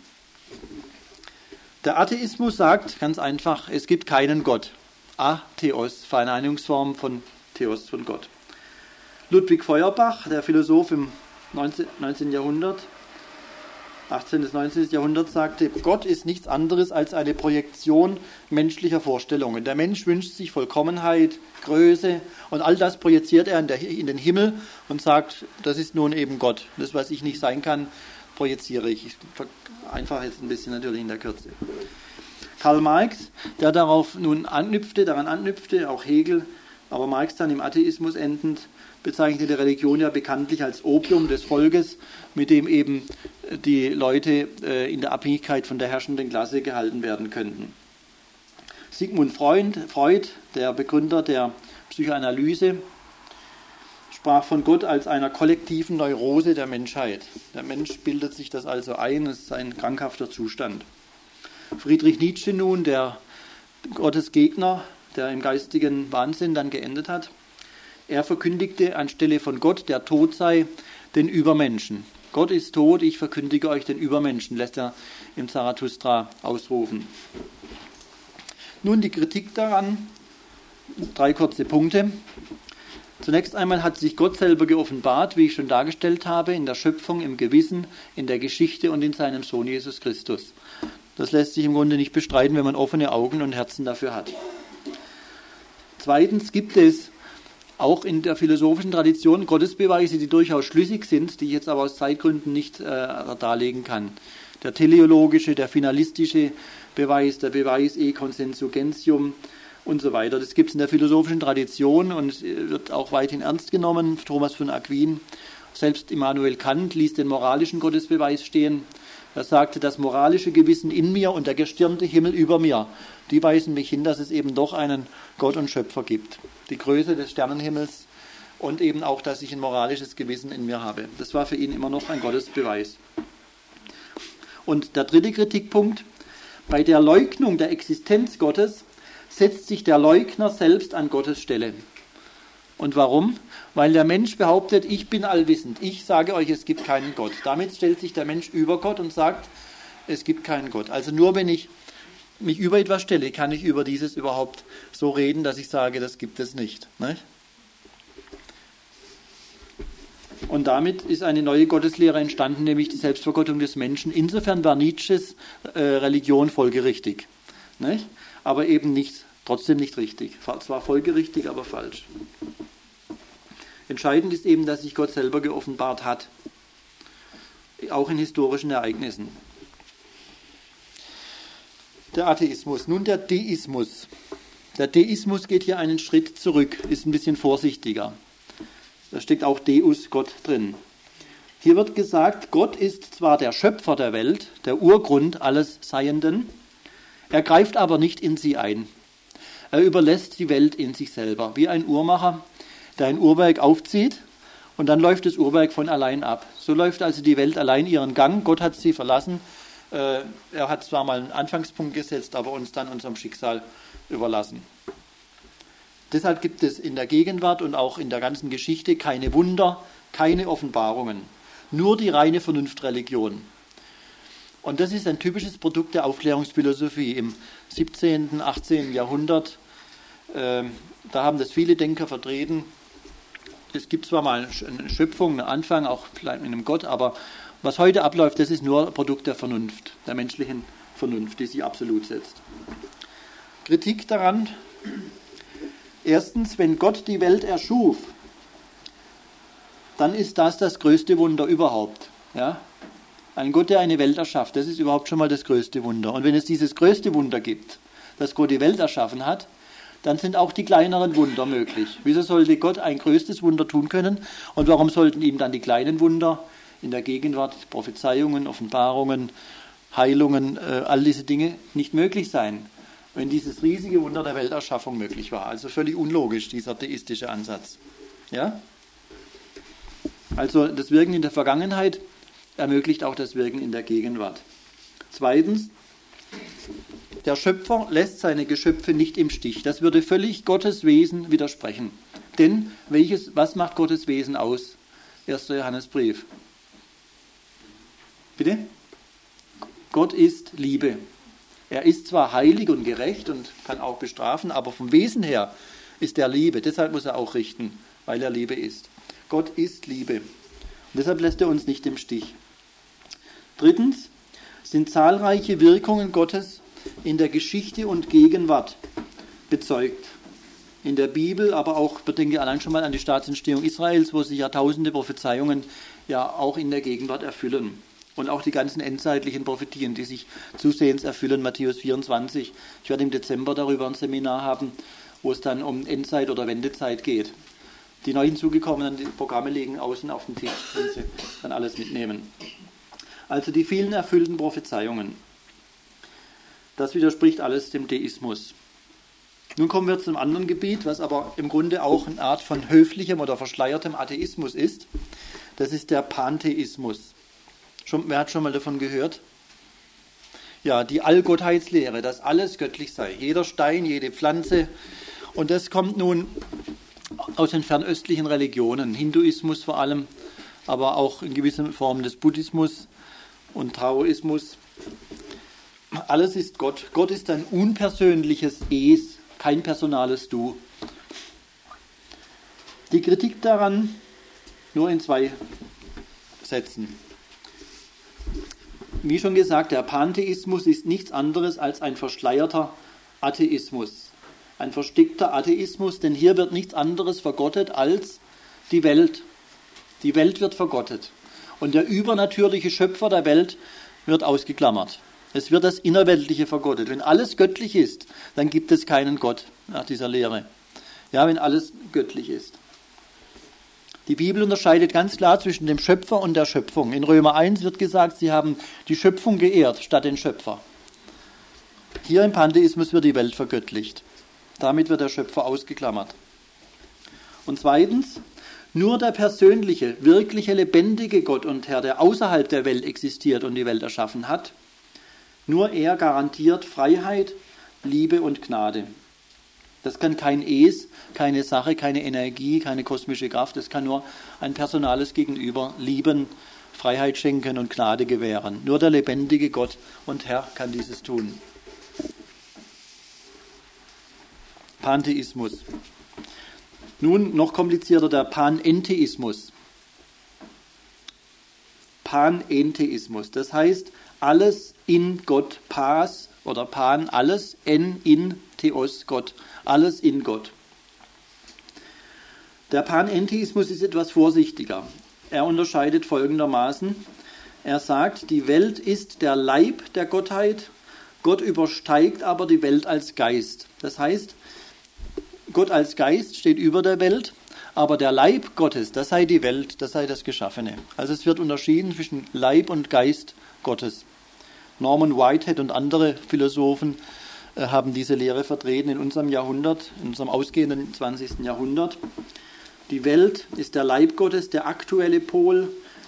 Der Atheismus sagt ganz einfach, es gibt keinen Gott. Atheos, Verneinigungsform von Theos, von Gott. Ludwig Feuerbach, der Philosoph im 19. Jahrhundert, 18. bis 19. Jahrhundert, sagte, Gott ist nichts anderes als eine Projektion menschlicher Vorstellungen. Der Mensch wünscht sich Vollkommenheit, Größe und all das projiziert er in den Himmel und sagt, das ist nun eben Gott. Das, was ich nicht sein kann, projiziere ich. Ich vereinfache jetzt ein bisschen natürlich in der Kürze. Karl Marx, der daran anknüpfte, auch Hegel, aber Marx dann im Atheismus endend, bezeichnete Religion ja bekanntlich als Opium des Volkes, mit dem eben die Leute in der Abhängigkeit von der herrschenden Klasse gehalten werden könnten. Sigmund Freud, der Begründer der Psychoanalyse, sprach von Gott als einer kollektiven Neurose der Menschheit. Der Mensch bildet sich das also ein, es ist ein krankhafter Zustand. Friedrich Nietzsche nun, der Gottesgegner, der im geistigen Wahnsinn dann geendet hat, er verkündigte anstelle von Gott, der tot sei, den Übermenschen. Gott ist tot, ich verkündige euch den Übermenschen, lässt er im Zarathustra ausrufen. Nun die Kritik daran, 3 kurze Punkte. Zunächst einmal hat sich Gott selber geoffenbart, wie ich schon dargestellt habe, in der Schöpfung, im Gewissen, in der Geschichte und in seinem Sohn Jesus Christus. Das lässt sich im Grunde nicht bestreiten, wenn man offene Augen und Herzen dafür hat. Zweitens gibt es auch in der philosophischen Tradition Gottesbeweise, die durchaus schlüssig sind, die ich jetzt aber aus Zeitgründen nicht darlegen kann. Der teleologische, der finalistische Beweis, der Beweis e consensu gentium und so weiter. Das gibt es in der philosophischen Tradition und wird auch weithin ernst genommen. Thomas von Aquin, selbst Immanuel Kant ließ den moralischen Gottesbeweis stehen. Er sagte, das moralische Gewissen in mir und der gestirnte Himmel über mir, die weisen mich hin, dass es eben doch einen Gott und Schöpfer gibt. Die Größe des Sternenhimmels und eben auch, dass ich ein moralisches Gewissen in mir habe. Das war für ihn immer noch ein Gottesbeweis. Und der dritte Kritikpunkt, bei der Leugnung der Existenz Gottes setzt sich der Leugner selbst an Gottes Stelle. Und warum? Weil der Mensch behauptet, ich bin allwissend, ich sage euch, es gibt keinen Gott. Damit stellt sich der Mensch über Gott und sagt, es gibt keinen Gott. Also nur wenn ich mich über etwas stelle, kann ich über dieses überhaupt so reden, dass ich sage, das gibt es nicht. Nicht? Und damit ist eine neue Gotteslehre entstanden, nämlich die Selbstvergottung des Menschen. Insofern war Nietzsches Religion folgerichtig. Nicht? Aber eben nicht, trotzdem nicht richtig. Zwar folgerichtig, aber falsch. Entscheidend ist eben, dass sich Gott selber geoffenbart hat. Auch in historischen Ereignissen. Der Atheismus. Nun der Deismus. Der Deismus geht hier einen Schritt zurück, ist ein bisschen vorsichtiger. Da steckt auch Deus, Gott, drin. Hier wird gesagt, Gott ist zwar der Schöpfer der Welt, der Urgrund alles Seienden, er greift aber nicht in sie ein. Er überlässt die Welt in sich selber, wie ein Uhrmacher, der ein Uhrwerk aufzieht und dann läuft das Uhrwerk von allein ab. So läuft also die Welt allein ihren Gang, Gott hat sie verlassen. Er hat zwar mal einen Anfangspunkt gesetzt, aber uns dann unserem Schicksal überlassen. Deshalb gibt es in der Gegenwart und auch in der ganzen Geschichte keine Wunder, keine Offenbarungen. Nur die reine Vernunftreligion. Und das ist ein typisches Produkt der Aufklärungsphilosophie im 17., 18. Jahrhundert. Da haben das viele Denker vertreten. Es gibt zwar mal eine Schöpfung, einen Anfang, auch vielleicht mit einem Gott, aber was heute abläuft, das ist nur Produkt der Vernunft, der menschlichen Vernunft, die sich absolut setzt. Kritik daran. Erstens, wenn Gott die Welt erschuf, dann ist das größte Wunder überhaupt. Ja? Ein Gott, der eine Welt erschafft, das ist überhaupt schon mal das größte Wunder. Und wenn es dieses größte Wunder gibt, dass Gott die Welt erschaffen hat, dann sind auch die kleineren Wunder möglich. Wieso sollte Gott ein größtes Wunder tun können? Und warum sollten ihm dann die kleinen Wunder in der Gegenwart, Prophezeiungen, Offenbarungen, Heilungen, all diese Dinge nicht möglich sein, wenn dieses riesige Wunder der Welterschaffung möglich war? Also völlig unlogisch, dieser theistische Ansatz. Ja? Also das Wirken in der Vergangenheit ermöglicht auch das Wirken in der Gegenwart. Zweitens, der Schöpfer lässt seine Geschöpfe nicht im Stich. Das würde völlig Gottes Wesen widersprechen. Denn was macht Gottes Wesen aus? 1. Johannesbrief. Bitte? Gott ist Liebe. Er ist zwar heilig und gerecht und kann auch bestrafen, aber vom Wesen her ist er Liebe. Deshalb muss er auch richten, weil er Liebe ist. Gott ist Liebe. Und deshalb lässt er uns nicht im Stich. Drittens sind zahlreiche Wirkungen Gottes in der Geschichte und Gegenwart bezeugt. In der Bibel, aber auch, ich denke allein schon mal an die Staatsentstehung Israels, wo sich Jahrtausende Prophezeiungen ja auch in der Gegenwart erfüllen. Und auch die ganzen endzeitlichen Prophetien, die sich zusehends erfüllen, Matthäus 24. Ich werde im Dezember darüber ein Seminar haben, wo es dann um Endzeit oder Wendezeit geht. Die neu hinzugekommenen Programme liegen außen auf dem Tisch, wenn Sie dann alles mitnehmen. Also die vielen erfüllten Prophezeiungen. Das widerspricht alles dem Deismus. Nun kommen wir zum anderen Gebiet, was aber im Grunde auch eine Art von höflichem oder verschleiertem Atheismus ist. Das ist der Pantheismus. Wer hat schon mal davon gehört? Ja, die Allgottheitslehre, dass alles göttlich sei. Jeder Stein, jede Pflanze. Und das kommt nun aus den fernöstlichen Religionen, Hinduismus vor allem, aber auch in gewissen Formen des Buddhismus und Taoismus. Alles ist Gott. Gott ist ein unpersönliches Es, kein personales Du. Die Kritik daran nur in 2 Sätzen. Wie schon gesagt, der Pantheismus ist nichts anderes als ein verschleierter Atheismus. Ein versteckter Atheismus, denn hier wird nichts anderes vergottet als die Welt. Die Welt wird vergottet. Und der übernatürliche Schöpfer der Welt wird ausgeklammert. Es wird das Innerweltliche vergottet. Wenn alles göttlich ist, dann gibt es keinen Gott nach dieser Lehre. Ja, wenn alles göttlich ist. Die Bibel unterscheidet ganz klar zwischen dem Schöpfer und der Schöpfung. In Römer 1 wird gesagt, sie haben die Schöpfung geehrt statt den Schöpfer. Hier im Pantheismus wird die Welt vergöttlicht. Damit wird der Schöpfer ausgeklammert. Und zweitens, nur der persönliche, wirkliche, lebendige Gott und Herr, der außerhalb der Welt existiert und die Welt erschaffen hat, nur er garantiert Freiheit, Liebe und Gnade. Das kann kein Es, keine Sache, keine Energie, keine kosmische Kraft. Das kann nur ein personales Gegenüber lieben, Freiheit schenken und Gnade gewähren. Nur der lebendige Gott und Herr kann dieses tun. Pantheismus. Nun noch komplizierter der Panentheismus. Panentheismus, das heißt alles in Gott, Pas oder Pan, alles, en, in, Theos, Gott, alles in Gott. Der Panentheismus ist etwas vorsichtiger. Er unterscheidet folgendermaßen. Er sagt, die Welt ist der Leib der Gottheit, Gott übersteigt aber die Welt als Geist. Das heißt, Gott als Geist steht über der Welt, aber der Leib Gottes, das sei die Welt, das sei das Geschaffene. Also es wird unterschieden zwischen Leib und Geist Gottes. Norman Whitehead und andere Philosophen haben diese Lehre vertreten in unserem Jahrhundert, in unserem ausgehenden 20. Jahrhundert. Die Welt ist der Leib Gottes, der aktuelle Pol,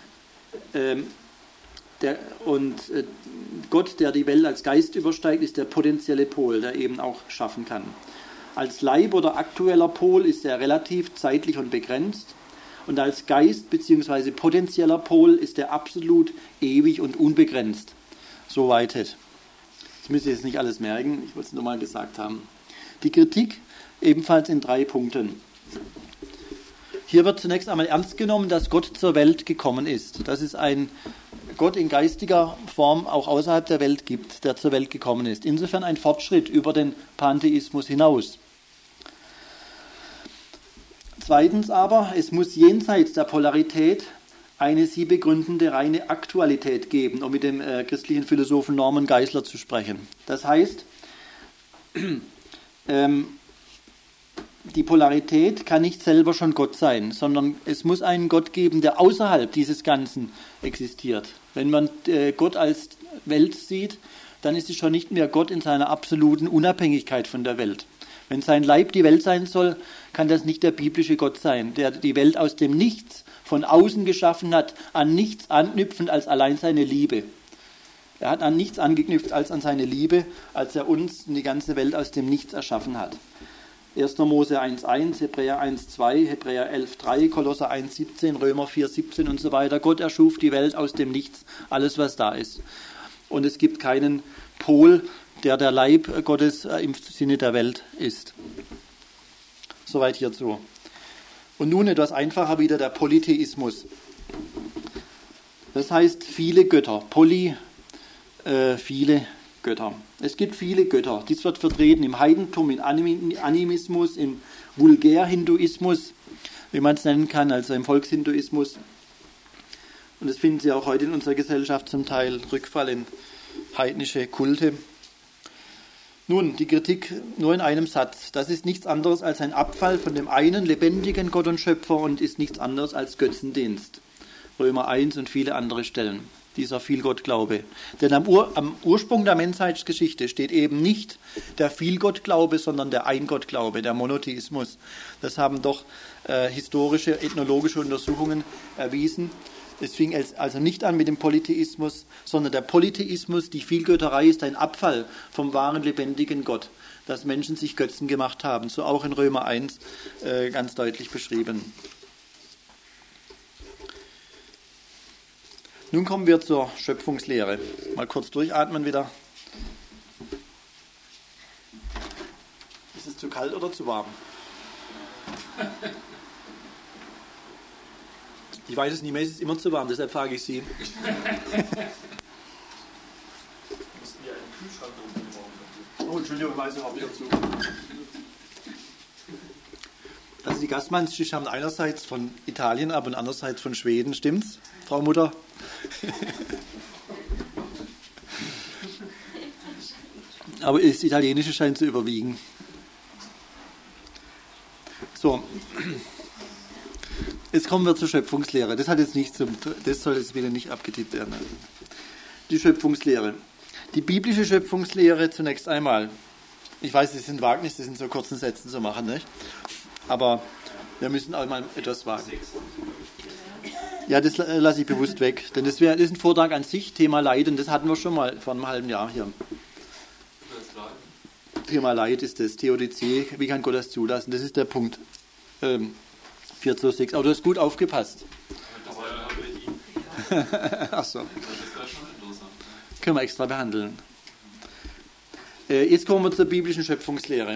Gott, der die Welt als Geist übersteigt, ist der potenzielle Pol, der eben auch schaffen kann. Als Leib oder aktueller Pol ist er relativ, zeitlich und begrenzt. Und als Geist bzw. potenzieller Pol ist er absolut, ewig und unbegrenzt. So Whitehead. Das müsst ihr jetzt nicht alles merken, ich wollte es nur mal gesagt haben. Die Kritik ebenfalls in 3 Punkten. Hier wird zunächst einmal ernst genommen, dass Gott zur Welt gekommen ist. Dass es ein Gott in geistiger Form auch außerhalb der Welt gibt, der zur Welt gekommen ist. Insofern ein Fortschritt über den Pantheismus hinaus. Zweitens aber, es muss jenseits der Polarität eine sie begründende reine Aktualität geben, um mit dem christlichen Philosophen Norman Geisler zu sprechen. Das heißt, die Polarität kann nicht selber schon Gott sein, sondern es muss einen Gott geben, der außerhalb dieses Ganzen existiert. Wenn man Gott als Welt sieht, dann ist es schon nicht mehr Gott in seiner absoluten Unabhängigkeit von der Welt. Wenn sein Leib die Welt sein soll, kann das nicht der biblische Gott sein, der die Welt aus dem Nichts von außen geschaffen hat, an nichts anknüpfend als allein seine Liebe. Er hat an nichts angeknüpft als an seine Liebe, als er uns und die ganze Welt aus dem Nichts erschaffen hat. 1. Mose 1,1, Hebräer 1,2, Hebräer 11,3, Kolosser 1,17, Römer 4,17 und so weiter. Gott erschuf die Welt aus dem Nichts, alles was da ist. Und es gibt keinen Pol, der Leib Gottes im Sinne der Welt ist. Soweit hierzu. Und nun etwas einfacher wieder der Polytheismus. Das heißt viele Götter. Viele Götter. Es gibt viele Götter. Dies wird vertreten im Heidentum, im Animismus, im Vulgärhinduismus, wie man es nennen kann, also im Volkshinduismus. Und das finden Sie auch heute in unserer Gesellschaft zum Teil, Rückfall in heidnische Kulte. Nun, die Kritik nur in einem Satz. Das ist nichts anderes als ein Abfall von dem einen lebendigen Gott und Schöpfer und ist nichts anderes als Götzendienst. Römer 1 und viele andere Stellen. Dieser Vielgottglaube. Denn am Ursprung der Menschheitsgeschichte steht eben nicht der Vielgottglaube, sondern der Eingottglaube, der Monotheismus. Das haben doch historische, ethnologische Untersuchungen erwiesen. Es fing also nicht an mit dem Polytheismus, sondern der Polytheismus, die Vielgötterei, ist ein Abfall vom wahren, lebendigen Gott, dass Menschen sich Götzen gemacht haben. So auch in Römer 1 ganz deutlich beschrieben. Nun kommen wir zur Schöpfungslehre. Mal kurz durchatmen wieder. Ist es zu kalt oder zu warm? Ich weiß es nicht mehr, es ist immer zu warm, deshalb frage ich Sie. Oh, Entschuldigung, ich weiß auch wieder zu. Also die Gastmannstische haben einerseits von Italien ab und andererseits von Schweden, stimmt's, Frau Mutter? Aber das Italienische scheint zu überwiegen. So, jetzt kommen wir zur Schöpfungslehre. Das soll jetzt wieder nicht abgetippt werden. Die Schöpfungslehre. Die biblische Schöpfungslehre zunächst einmal. Ich weiß, das ist ein Wagnis, das in so kurzen Sätzen zu machen, nicht? Aber wir müssen auch mal etwas wagen. Ja, das lasse ich bewusst weg, denn das ist ein Vortrag an sich, Thema Leid, und das hatten wir schon mal vor einem halben Jahr hier. Thema Leid ist das, Theodizee, wie kann Gott das zulassen? Das ist der Punkt 4 zu 6. Aber du hast gut aufgepasst. Ach so. Können wir extra behandeln. Jetzt kommen wir zur biblischen Schöpfungslehre.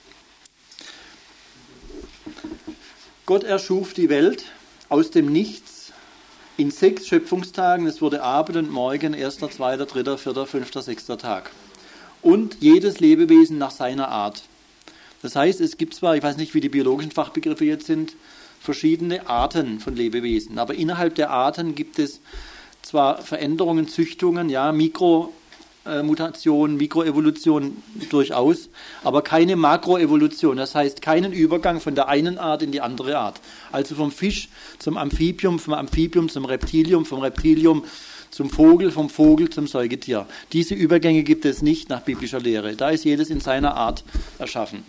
Gott erschuf die Welt aus dem Nichts in 6 Schöpfungstagen. Es wurde Abend und Morgen, 1., 2., 3., 4., 5., 6. Tag. Und jedes Lebewesen nach seiner Art. Das heißt, es gibt zwar, ich weiß nicht, wie die biologischen Fachbegriffe jetzt sind, verschiedene Arten von Lebewesen. Aber innerhalb der Arten gibt es zwar Veränderungen, Züchtungen, ja, Mikromutationen, Mikroevolution durchaus, aber keine Makroevolution. Das heißt, keinen Übergang von der einen Art in die andere Art. Also vom Fisch zum Amphibium, vom Amphibium zum Reptilium, vom Reptilium zum Vogel, vom Vogel zum Säugetier. Diese Übergänge gibt es nicht nach biblischer Lehre. Da ist jedes in seiner Art erschaffen.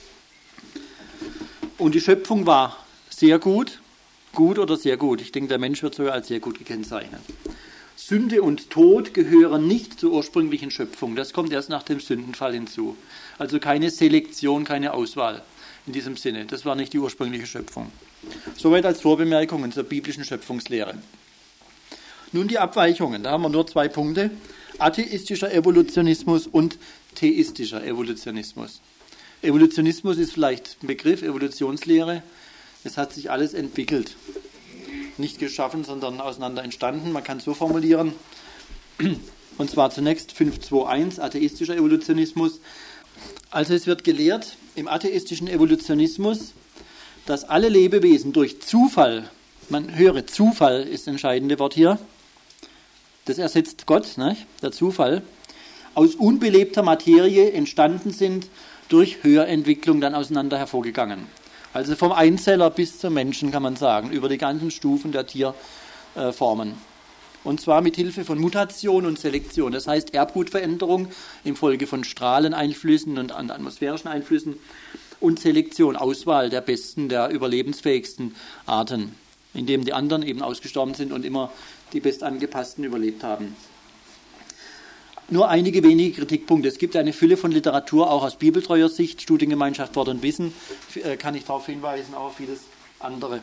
Und die Schöpfung war sehr gut, gut oder sehr gut. Ich denke, der Mensch wird sogar als sehr gut gekennzeichnet. Sünde und Tod gehören nicht zur ursprünglichen Schöpfung. Das kommt erst nach dem Sündenfall hinzu. Also keine Selektion, keine Auswahl in diesem Sinne. Das war nicht die ursprüngliche Schöpfung. Soweit als Vorbemerkungen zur biblischen Schöpfungslehre. Nun die Abweichungen. Da haben wir nur 2 Punkte. Atheistischer Evolutionismus und theistischer Evolutionismus. Evolutionismus ist vielleicht ein Begriff, Evolutionslehre. Es hat sich alles entwickelt. Nicht geschaffen, sondern auseinander entstanden. Man kann es so formulieren. Und zwar zunächst 5.2.1, atheistischer Evolutionismus. Also es wird gelehrt im atheistischen Evolutionismus, dass alle Lebewesen durch Zufall, man höre, Zufall ist das entscheidende Wort hier, das ersetzt Gott, ne? Der Zufall, aus unbelebter Materie entstanden sind, durch Höherentwicklung dann auseinander hervorgegangen. Also vom Einzeller bis zum Menschen kann man sagen, über die ganzen Stufen der Tierformen. Und zwar mit Hilfe von Mutation und Selektion. Das heißt Erbgutveränderung infolge von Strahleneinflüssen und atmosphärischen Einflüssen und Selektion, Auswahl der besten, der überlebensfähigsten Arten, indem die anderen eben ausgestorben sind und immer die bestangepassten überlebt haben. Nur einige wenige Kritikpunkte. Es gibt eine Fülle von Literatur, auch aus bibeltreuer Sicht, Studiengemeinschaft Wort und Wissen, kann ich darauf hinweisen, auch vieles andere.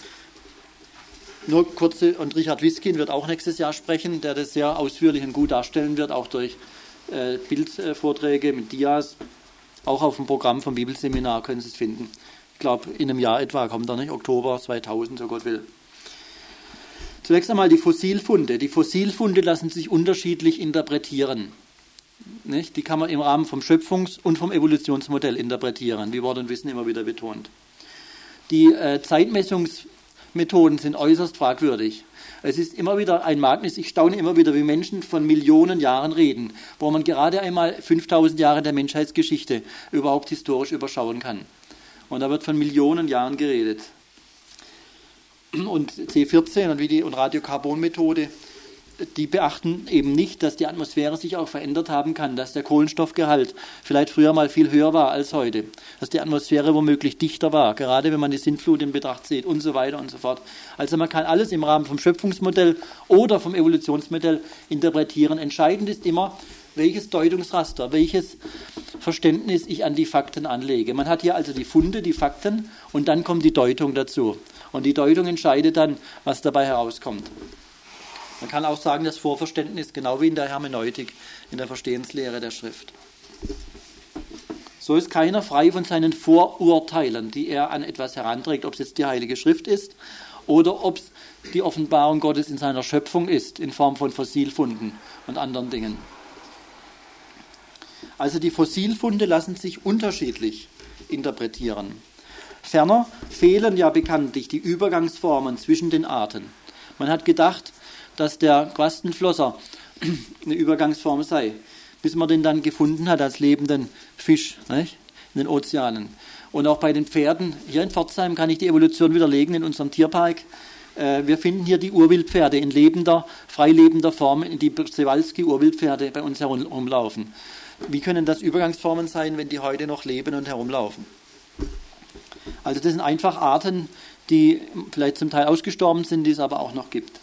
Nur kurze, und Richard Wiskin wird auch nächstes Jahr sprechen, der das sehr ausführlich und gut darstellen wird, auch durch Bildvorträge mit Dias. Auch auf dem Programm vom Bibelseminar können Sie es finden. Ich glaube, in einem Jahr etwa kommt er, nicht? Oktober 2000, so Gott will. Zunächst einmal die Fossilfunde. Die Fossilfunde lassen sich unterschiedlich interpretieren. Nicht? Die kann man im Rahmen vom Schöpfungs- und vom Evolutionsmodell interpretieren, wie Wort und Wissen immer wieder betont. Die Zeitmessungsmethoden sind äußerst fragwürdig. Es ist immer wieder ein Magnis, ich staune immer wieder, wie Menschen von Millionen Jahren reden, wo man gerade einmal 5000 Jahre der Menschheitsgeschichte überhaupt historisch überschauen kann. Und da wird von Millionen Jahren geredet. Und C14 und Radiokarbonmethode, die beachten eben nicht, dass die Atmosphäre sich auch verändert haben kann, dass der Kohlenstoffgehalt vielleicht früher mal viel höher war als heute, dass die Atmosphäre womöglich dichter war, gerade wenn man die Sintflut in Betracht zieht und so weiter und so fort. Also man kann alles im Rahmen vom Schöpfungsmodell oder vom Evolutionsmodell interpretieren. Entscheidend ist immer, welches Deutungsraster, welches Verständnis ich an die Fakten anlege. Man hat hier also die Funde, die Fakten und dann kommt die Deutung dazu. Und die Deutung entscheidet dann, was dabei herauskommt. Man kann auch sagen, das Vorverständnis, genau wie in der Hermeneutik, in der Verstehenslehre der Schrift. So ist keiner frei von seinen Vorurteilen, die er an etwas heranträgt, ob es jetzt die Heilige Schrift ist oder ob es die Offenbarung Gottes in seiner Schöpfung ist, in Form von Fossilfunden und anderen Dingen. Also die Fossilfunde lassen sich unterschiedlich interpretieren. Ferner fehlen ja bekanntlich die Übergangsformen zwischen den Arten. Man hat gedacht, dass der Quastenflosser eine Übergangsform sei, bis man den dann gefunden hat als lebenden Fisch, nicht? In den Ozeanen. Und auch bei den Pferden, hier in Pforzheim kann ich die Evolution widerlegen in unserem Tierpark. Wir finden hier die Urwildpferde in lebender, freilebender Form, die Przewalski-Urwildpferde bei uns herumlaufen. Wie können das Übergangsformen sein, wenn die heute noch leben und herumlaufen? Also das sind einfach Arten, die vielleicht zum Teil ausgestorben sind, die es aber auch noch gibt.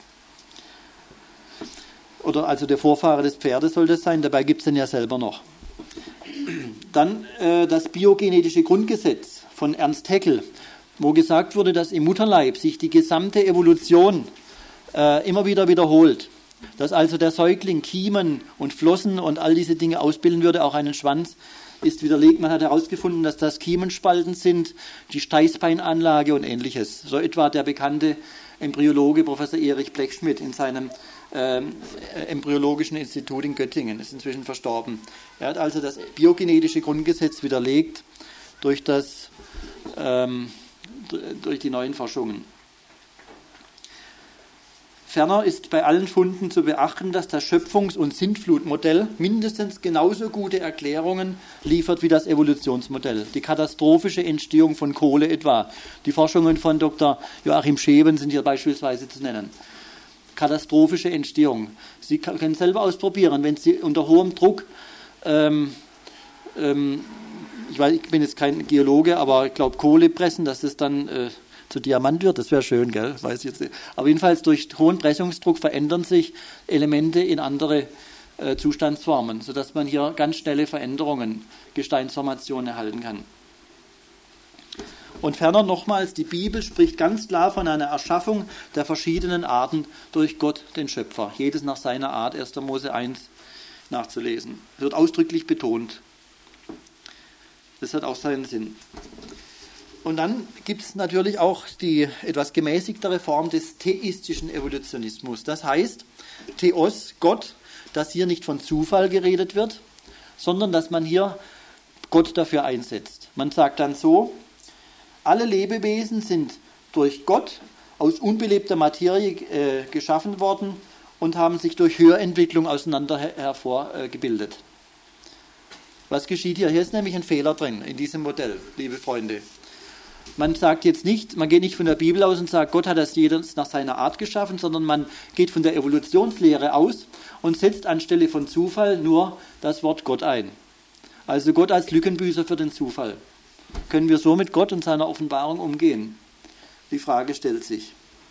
Oder also der Vorfahre des Pferdes soll das sein, dabei gibt es den ja selber noch. Dann das biogenetische Grundgesetz von Ernst Haeckel, wo gesagt wurde, dass im Mutterleib sich die gesamte Evolution immer wieder wiederholt. Dass also der Säugling Kiemen und Flossen und all diese Dinge ausbilden würde, auch einen Schwanz, ist widerlegt. Man hat herausgefunden, dass das Kiemenspalten sind, die Steißbeinanlage und ähnliches. So etwa der bekannte Embryologe Professor Erich Blechschmidt in seinem Embryologischen Institut in Göttingen, ist inzwischen verstorben. Er hat also das biogenetische Grundgesetz widerlegt durch die neuen Forschungen. Ferner ist bei allen Funden zu beachten, dass das Schöpfungs- und Sintflutmodell mindestens genauso gute Erklärungen liefert wie das Evolutionsmodell. Die katastrophische Entstehung von Kohle etwa. Die Forschungen von Dr. Joachim Scheben sind hier beispielsweise zu nennen. Katastrophische Entstehung. Sie können selber ausprobieren, wenn Sie unter hohem Druck, ich bin jetzt kein Geologe, aber ich glaube Kohle pressen, dass es dann zu Diamant wird, das wäre schön, gell? Weiß ich jetzt nicht. Aber jedenfalls durch hohen Pressungsdruck verändern sich Elemente in andere Zustandsformen, sodass man hier ganz schnelle Veränderungen, Gesteinsformationen erhalten kann. Und ferner nochmals, die Bibel spricht ganz klar von einer Erschaffung der verschiedenen Arten durch Gott, den Schöpfer. Jedes nach seiner Art, 1. Mose 1 nachzulesen. Das wird ausdrücklich betont. Das hat auch seinen Sinn. Und dann gibt es natürlich auch die etwas gemäßigtere Form des theistischen Evolutionismus. Das heißt, Theos, Gott, dass hier nicht von Zufall geredet wird, sondern dass man hier Gott dafür einsetzt. Man sagt dann so, alle Lebewesen sind durch Gott aus unbelebter Materie geschaffen worden und haben sich durch Höherentwicklung hervorgebildet. Was geschieht hier? Hier ist nämlich ein Fehler drin in diesem Modell, liebe Freunde. Man sagt jetzt nicht, man geht nicht von der Bibel aus und sagt, Gott hat das jedes nach seiner Art geschaffen, sondern man geht von der Evolutionslehre aus und setzt anstelle von Zufall nur das Wort Gott ein. Also Gott als Lückenbüßer für den Zufall. Können wir so mit Gott und seiner Offenbarung umgehen? Die Frage stellt sich.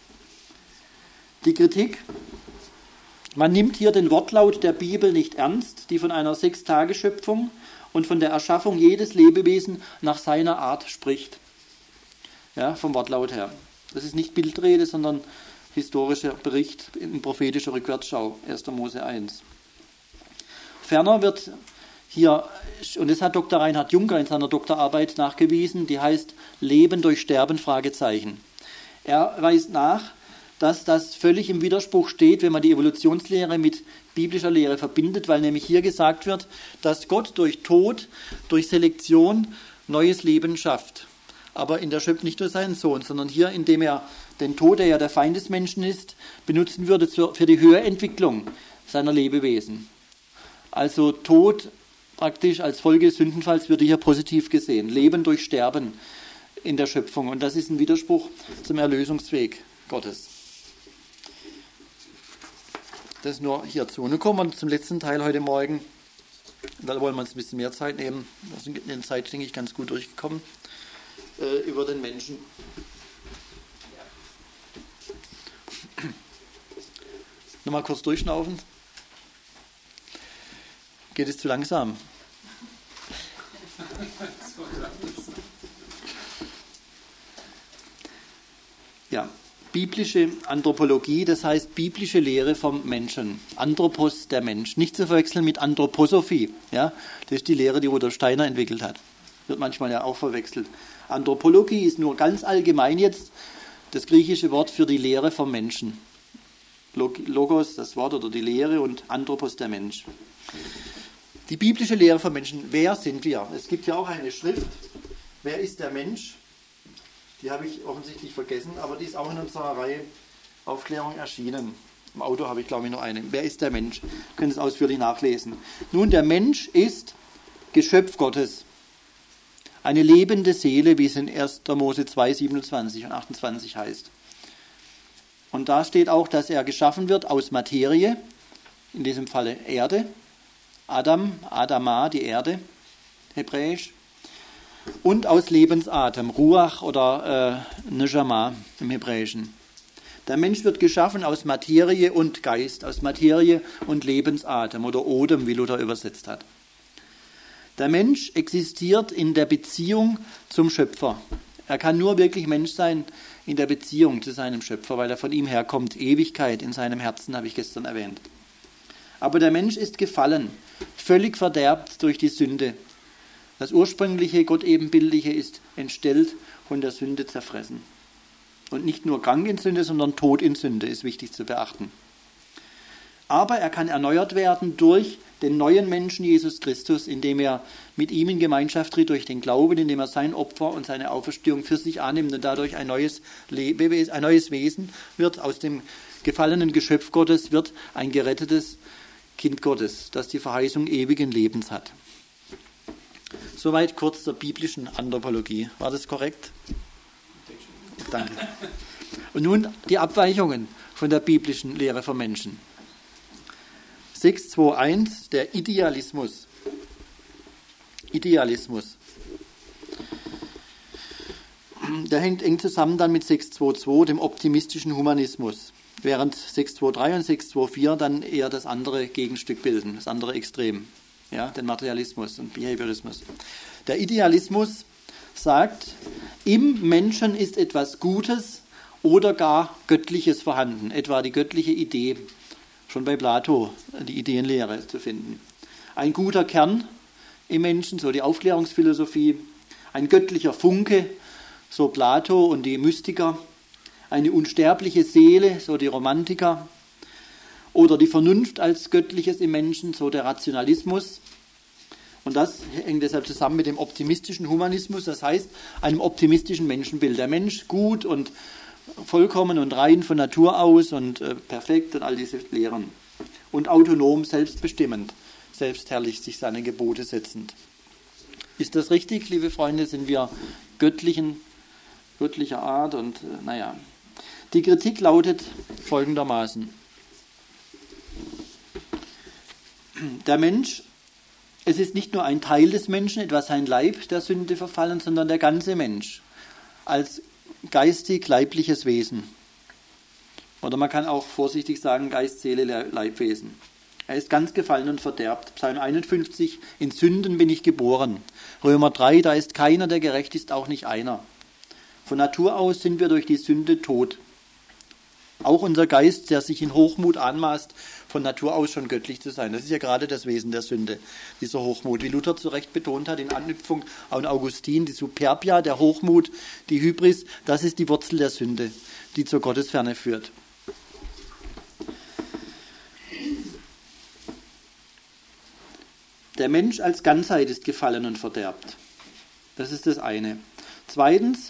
Die Kritik: Man nimmt hier den Wortlaut der Bibel nicht ernst, die von einer 6-Tage-Schöpfung und von der Erschaffung jedes Lebewesen nach seiner Art spricht. Ja, vom Wortlaut her. Das ist nicht Bildrede, sondern historischer Bericht in prophetischer Rückwärtsschau, 1. Mose 1. Ferner wird hier, und das hat Dr. Reinhard Juncker in seiner Doktorarbeit nachgewiesen, die heißt Leben durch Sterben, Fragezeichen. Er weist nach, dass das völlig im Widerspruch steht, wenn man die Evolutionslehre mit biblischer Lehre verbindet, weil nämlich hier gesagt wird, dass Gott durch Tod, durch Selektion neues Leben schafft. Aber in der Schöpfung nicht durch seinen Sohn, sondern hier, indem er den Tod, der ja der Feind des Menschen ist, benutzen würde für die Höherentwicklung seiner Lebewesen. Also Tod praktisch als Folge des Sündenfalls wird hier positiv gesehen. Leben durch Sterben in der Schöpfung. Und das ist ein Widerspruch zum Erlösungsweg Gottes. Das nur hierzu. Nun kommen wir zum letzten Teil heute Morgen. Da wollen wir uns ein bisschen mehr Zeit nehmen. Wir sind in der Zeit, denke ich, ganz gut durchgekommen. Über den Menschen. Nochmal kurz durchschnaufen. Geht es zu langsam? Ja, biblische Anthropologie, das heißt biblische Lehre vom Menschen. Anthropos, der Mensch. Nicht zu verwechseln mit Anthroposophie. Ja, das ist die Lehre, die Rudolf Steiner entwickelt hat. Wird manchmal ja auch verwechselt. Anthropologie ist nur ganz allgemein jetzt das griechische Wort für die Lehre vom Menschen. Logos, das Wort oder die Lehre, und Anthropos, der Mensch. Die biblische Lehre vom Menschen. Wer sind wir? Es gibt ja auch eine Schrift. Wer ist der Mensch? Die habe ich offensichtlich vergessen, aber die ist auch in unserer Reihe Aufklärung erschienen. Im Auto habe ich, glaube ich, noch eine. Wer ist der Mensch? Können Sie es ausführlich nachlesen. Nun, der Mensch ist Geschöpf Gottes. Eine lebende Seele, wie es in 1. Mose 2, 27 und 28 heißt. Und da steht auch, dass er geschaffen wird aus Materie, in diesem Falle Erde, Adam, Adama, die Erde, hebräisch, und aus Lebensatem, Ruach oder Neshama im Hebräischen. Der Mensch wird geschaffen aus Materie und Geist, aus Materie und Lebensatem oder Odem, wie Luther übersetzt hat. Der Mensch existiert in der Beziehung zum Schöpfer. Er kann nur wirklich Mensch sein in der Beziehung zu seinem Schöpfer, weil er von ihm herkommt. Ewigkeit in seinem Herzen, habe ich gestern erwähnt. Aber der Mensch ist gefallen, völlig verderbt durch die Sünde. Das ursprüngliche, gottebenbildliche ist entstellt, von der Sünde zerfressen. Und nicht nur krank in Sünde, sondern tot in Sünde, ist wichtig zu beachten. Aber er kann erneuert werden durch den neuen Menschen Jesus Christus, indem er mit ihm in Gemeinschaft tritt, durch den Glauben, indem er sein Opfer und seine Auferstehung für sich annimmt und dadurch ein neues Wesen wird. Aus dem gefallenen Geschöpf Gottes wird ein gerettetes Kind Gottes, das die Verheißung ewigen Lebens hat. Soweit kurz zur biblischen Anthropologie. War das korrekt? Danke. Und nun die Abweichungen von der biblischen Lehre vom Menschen. 6.2.1, der Idealismus. Idealismus. Der hängt eng zusammen dann mit 6.2.2, dem optimistischen Humanismus. Während 6.2.3 und 6.2.4 dann eher das andere Gegenstück bilden, das andere Extrem, ja, den Materialismus und Behaviorismus. Der Idealismus sagt, im Menschen ist etwas Gutes oder gar Göttliches vorhanden, etwa die göttliche Idee, schon bei Plato die Ideenlehre zu finden. Ein guter Kern im Menschen, so die Aufklärungsphilosophie, ein göttlicher Funke, so Plato und die Mystiker, eine unsterbliche Seele, so die Romantiker, oder die Vernunft als Göttliches im Menschen, so der Rationalismus. Und das hängt deshalb zusammen mit dem optimistischen Humanismus, das heißt einem optimistischen Menschenbild. Der Mensch gut und vollkommen und rein von Natur aus und perfekt und all diese Lehren. Und autonom, selbstbestimmend, selbstherrlich sich seine Gebote setzend. Ist das richtig, liebe Freunde? Sind wir göttlicher Art? Und naja, die Kritik lautet folgendermaßen. Der Mensch, es ist nicht nur ein Teil des Menschen, etwa sein Leib der Sünde verfallen, sondern der ganze Mensch als geistig-leibliches Wesen. Oder man kann auch vorsichtig sagen, Geist, Seele, Leibwesen. Er ist ganz gefallen und verderbt. Psalm 51, in Sünden bin ich geboren. Römer 3, da ist keiner, der gerecht ist, auch nicht einer. Von Natur aus sind wir durch die Sünde tot. Auch unser Geist, der sich in Hochmut anmaßt, von Natur aus schon göttlich zu sein. Das ist ja gerade das Wesen der Sünde, dieser Hochmut. Wie Luther zu Recht betont hat, in Anknüpfung an Augustin, die Superbia, der Hochmut, die Hybris, das ist die Wurzel der Sünde, die zur Gottesferne führt. Der Mensch als Ganzheit ist gefallen und verderbt. Das ist das eine. Zweitens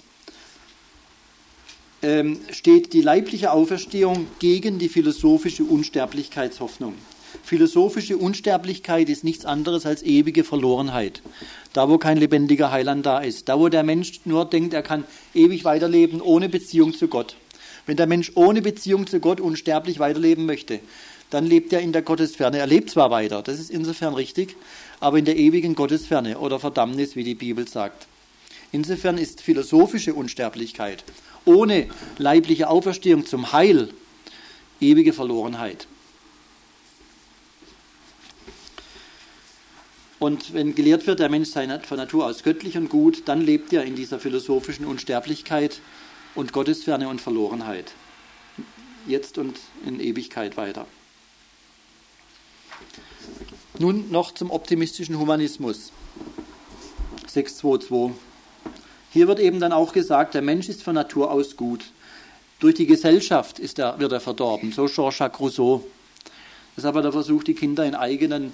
steht die leibliche Auferstehung gegen die philosophische Unsterblichkeitshoffnung. Philosophische Unsterblichkeit ist nichts anderes als ewige Verlorenheit. Da, wo kein lebendiger Heiland da ist. Da, wo der Mensch nur denkt, er kann ewig weiterleben ohne Beziehung zu Gott. Wenn der Mensch ohne Beziehung zu Gott unsterblich weiterleben möchte, dann lebt er in der Gottesferne. Er lebt zwar weiter, das ist insofern richtig, aber in der ewigen Gottesferne oder Verdammnis, wie die Bibel sagt. Insofern ist philosophische Unsterblichkeit ohne leibliche Auferstehung zum Heil ewige Verlorenheit. Und wenn gelehrt wird, der Mensch sei von Natur aus göttlich und gut, dann lebt er in dieser philosophischen Unsterblichkeit und Gottesferne und Verlorenheit. Jetzt und in Ewigkeit weiter. Nun noch zum optimistischen Humanismus. 6.2.2. Hier wird eben dann auch gesagt, der Mensch ist von Natur aus gut. Durch die Gesellschaft wird er verdorben, so Jean-Jacques Rousseau. Deshalb hat er versucht, die Kinder in eigenen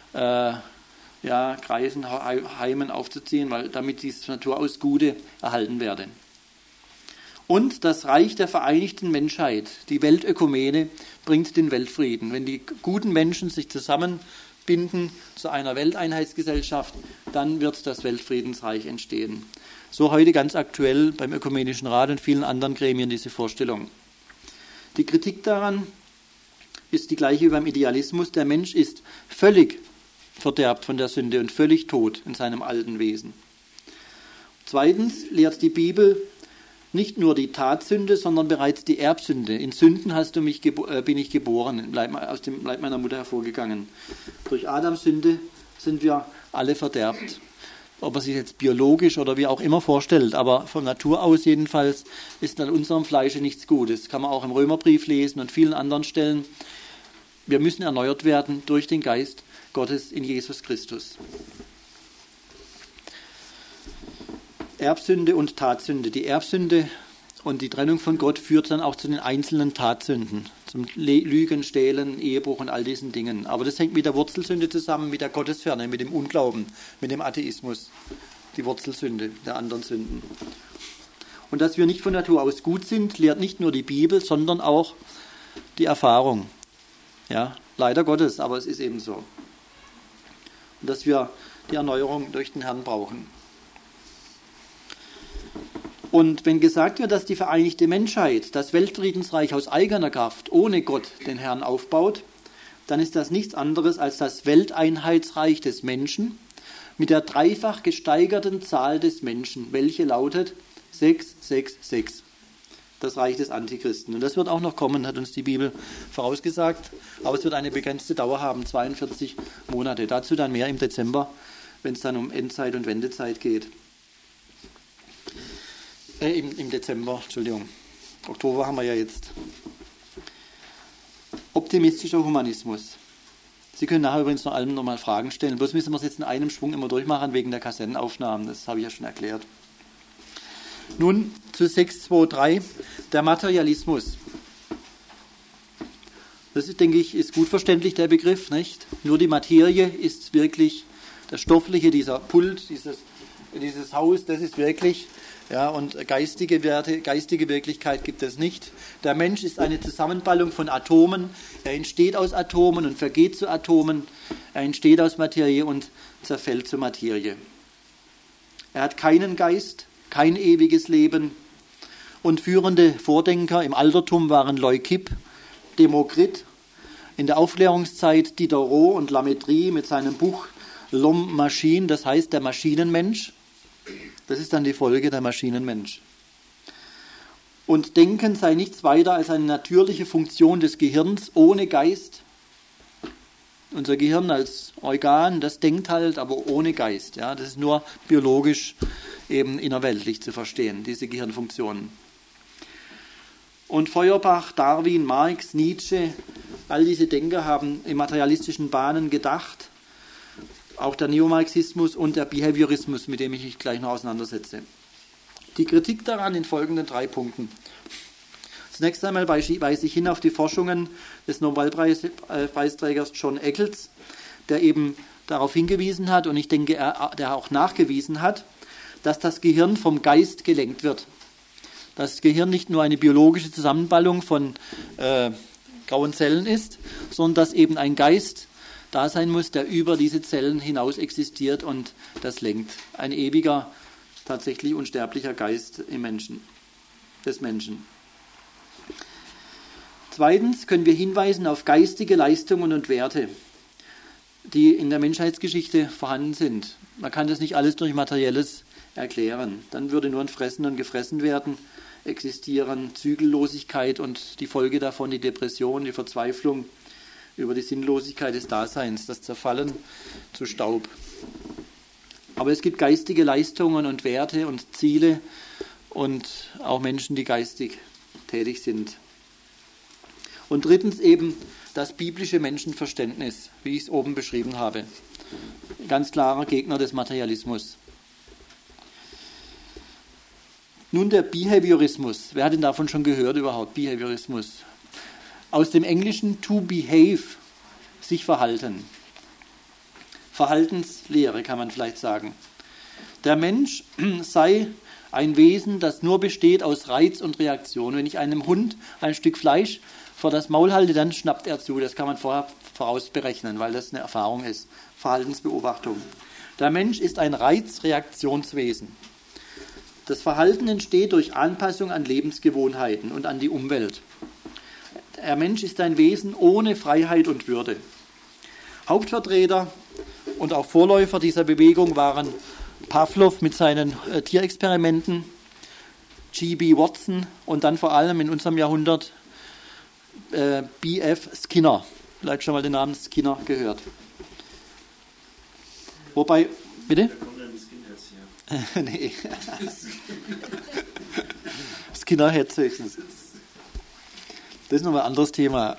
Kreisen, Heimen aufzuziehen, weil damit dieses von Natur aus Gute erhalten werde. Und das Reich der vereinigten Menschheit, die Weltökumene, bringt den Weltfrieden. Wenn die guten Menschen sich zusammenbinden zu einer Welteinheitsgesellschaft, dann wird das Weltfriedensreich entstehen. So heute ganz aktuell beim Ökumenischen Rat und vielen anderen Gremien diese Vorstellung. Die Kritik daran ist die gleiche wie beim Idealismus. Der Mensch ist völlig verderbt von der Sünde und völlig tot in seinem alten Wesen. Zweitens lehrt die Bibel nicht nur die Tatsünde, sondern bereits die Erbsünde. In Sünden bin ich geboren, aus dem Leib meiner Mutter hervorgegangen. Durch Adams Sünde sind wir alle verderbt. ob er sich jetzt biologisch oder wie auch immer vorstellt, aber von Natur aus jedenfalls ist an unserem Fleische nichts Gutes. Das kann man auch im Römerbrief lesen und vielen anderen Stellen. Wir müssen erneuert werden durch den Geist Gottes in Jesus Christus. Erbsünde und Tatsünde. Die Erbsünde und die Trennung von Gott führt dann auch zu den einzelnen Tatsünden, zum Lügen, Stehlen, Ehebruch und all diesen Dingen. Aber das hängt mit der Wurzelsünde zusammen, mit der Gottesferne, mit dem Unglauben, mit dem Atheismus, die Wurzelsünde der anderen Sünden. Und dass wir nicht von Natur aus gut sind, lehrt nicht nur die Bibel, sondern auch die Erfahrung. Ja, leider Gottes, aber es ist eben so. Und dass wir die Erneuerung durch den Herrn brauchen. Und wenn gesagt wird, dass die vereinigte Menschheit das Weltfriedensreich aus eigener Kraft ohne Gott den Herrn aufbaut, dann ist das nichts anderes als das Welteinheitsreich des Menschen mit der dreifach gesteigerten Zahl des Menschen, welche lautet 666. Das Reich des Antichristen. Und das wird auch noch kommen, hat uns die Bibel vorausgesagt. Aber es wird eine begrenzte Dauer haben, 42 Monate. Dazu dann mehr im Dezember, wenn es dann um Endzeit und Wendezeit geht. Im Dezember, Entschuldigung. Oktober haben wir ja jetzt. Optimistischer Humanismus. Sie können nachher übrigens noch allen nochmal Fragen stellen. Bloß müssen wir es jetzt in einem Schwung immer durchmachen, wegen der Kassettenaufnahmen. Das habe ich ja schon erklärt. Nun zu 623, der Materialismus. Das ist, denke ich, ist gut verständlich, der Begriff, nicht? Nur die Materie ist wirklich das Stoffliche, dieser Pult, dieses Haus, das ist wirklich, ja, und geistige Werte, geistige Wirklichkeit gibt es nicht. Der Mensch ist eine Zusammenballung von Atomen. Er entsteht aus Atomen und vergeht zu Atomen. Er entsteht aus Materie und zerfällt zur Materie. Er hat keinen Geist, kein ewiges Leben. Und führende Vordenker im Altertum waren Leukipp, Demokrit, in der Aufklärungszeit Diderot und Lamétrie mit seinem Buch L'Homme Machine, das heißt der Maschinenmensch. Das ist dann die Folge, der Maschinenmensch. Und Denken sei nichts weiter als eine natürliche Funktion des Gehirns ohne Geist. Unser Gehirn als Organ, das denkt halt, aber ohne Geist. Ja, das ist nur biologisch eben innerweltlich zu verstehen, diese Gehirnfunktionen. Und Feuerbach, Darwin, Marx, Nietzsche, all diese Denker haben in materialistischen Bahnen gedacht. Auch der Neomarxismus und der Behaviorismus, mit dem ich mich gleich noch auseinandersetze. Die Kritik daran in folgenden 3 Punkten. Zunächst einmal weise ich hin auf die Forschungen des Nobelpreisträgers John Eccles, der eben darauf hingewiesen hat, und ich denke, der auch nachgewiesen hat, dass das Gehirn vom Geist gelenkt wird. Das Gehirn nicht nur eine biologische Zusammenballung von grauen Zellen ist, sondern dass eben ein Geist da sein muss, der über diese Zellen hinaus existiert und das lenkt. Ein ewiger, tatsächlich unsterblicher Geist im Menschen, des Menschen. Zweitens können wir hinweisen auf geistige Leistungen und Werte, die in der Menschheitsgeschichte vorhanden sind. Man kann das nicht alles durch Materielles erklären. Dann würde nur ein Fressen und Gefressen werden, existieren Zügellosigkeit und die Folge davon die Depression, die Verzweiflung über die Sinnlosigkeit des Daseins, das Zerfallen zu Staub. Aber es gibt geistige Leistungen und Werte und Ziele und auch Menschen, die geistig tätig sind. Und drittens eben das biblische Menschenverständnis, wie ich es oben beschrieben habe. Ganz klarer Gegner des Materialismus. Nun der Behaviorismus. Wer hat denn davon schon gehört überhaupt? Behaviorismus. Aus dem Englischen to behave, sich verhalten. Verhaltenslehre kann man vielleicht sagen. Der Mensch sei ein Wesen, das nur besteht aus Reiz und Reaktion. Wenn ich einem Hund ein Stück Fleisch vor das Maul halte, dann schnappt er zu. Das kann man vorher vorausberechnen, weil das eine Erfahrung ist. Verhaltensbeobachtung. Der Mensch ist ein Reizreaktionswesen. Das Verhalten entsteht durch Anpassung an Lebensgewohnheiten und an die Umwelt. Der Mensch ist ein Wesen ohne Freiheit und Würde. Hauptvertreter und auch Vorläufer dieser Bewegung waren Pavlov mit seinen Tierexperimenten, G.B. Watson und dann vor allem in unserem Jahrhundert B.F. Skinner. Vielleicht schon mal den Namen Skinner gehört. Wobei, bitte? Nee. Skinner höchstens. Das ist nochmal ein anderes Thema.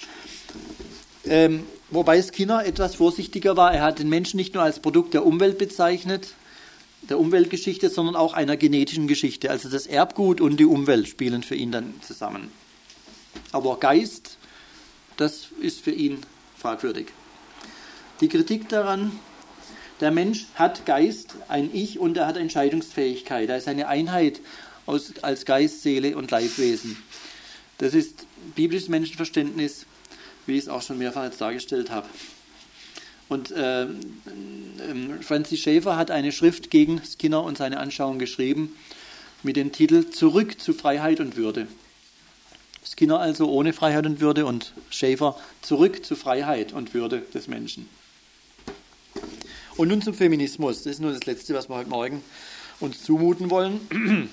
Wobei Skinner etwas vorsichtiger war. Er hat den Menschen nicht nur als Produkt der Umwelt bezeichnet, der Umweltgeschichte, sondern auch einer genetischen Geschichte. Also das Erbgut und die Umwelt spielen für ihn dann zusammen. Aber Geist, das ist für ihn fragwürdig. Die Kritik daran: Der Mensch hat Geist, ein Ich, und er hat Entscheidungsfähigkeit. Er ist eine Einheit als Geist, Seele und Leibwesen. Das ist biblisches Menschenverständnis, wie ich es auch schon mehrfach jetzt dargestellt habe. Und Francis Schaeffer hat eine Schrift gegen Skinner und seine Anschauung geschrieben mit dem Titel Zurück zu Freiheit und Würde. Skinner also ohne Freiheit und Würde und Schaeffer zurück zu Freiheit und Würde des Menschen. Und nun zum Feminismus. Das ist nur das Letzte, was wir heute Morgen uns zumuten wollen.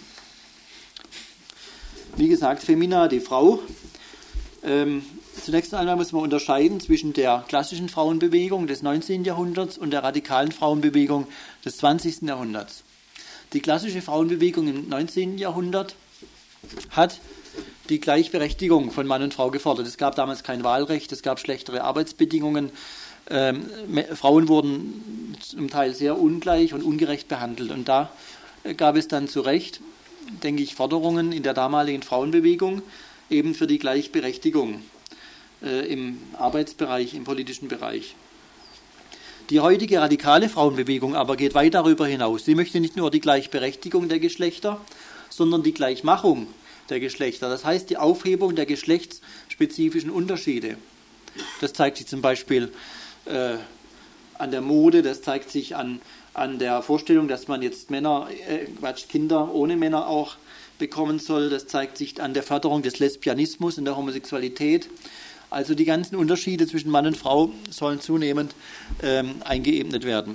Wie gesagt, Femina, die Frau. Zunächst einmal muss man unterscheiden zwischen der klassischen Frauenbewegung des 19. Jahrhunderts und der radikalen Frauenbewegung des 20. Jahrhunderts. Die klassische Frauenbewegung im 19. Jahrhundert hat die Gleichberechtigung von Mann und Frau gefordert. Es gab damals kein Wahlrecht, es gab schlechtere Arbeitsbedingungen. Frauen wurden zum Teil sehr ungleich und ungerecht behandelt. Und da gab es dann zu Recht, denke ich, Forderungen in der damaligen Frauenbewegung eben für die Gleichberechtigung im Arbeitsbereich, im politischen Bereich. Die heutige radikale Frauenbewegung aber geht weit darüber hinaus. Sie möchte nicht nur die Gleichberechtigung der Geschlechter, sondern die Gleichmachung der Geschlechter. Das heißt, die Aufhebung der geschlechtsspezifischen Unterschiede. Das zeigt sich zum Beispiel an der Mode, das zeigt sich an der Vorstellung, dass man jetzt Kinder ohne Männer auch bekommen soll. Das zeigt sich an der Förderung des Lesbianismus und der Homosexualität. Also die ganzen Unterschiede zwischen Mann und Frau sollen zunehmend eingeebnet werden.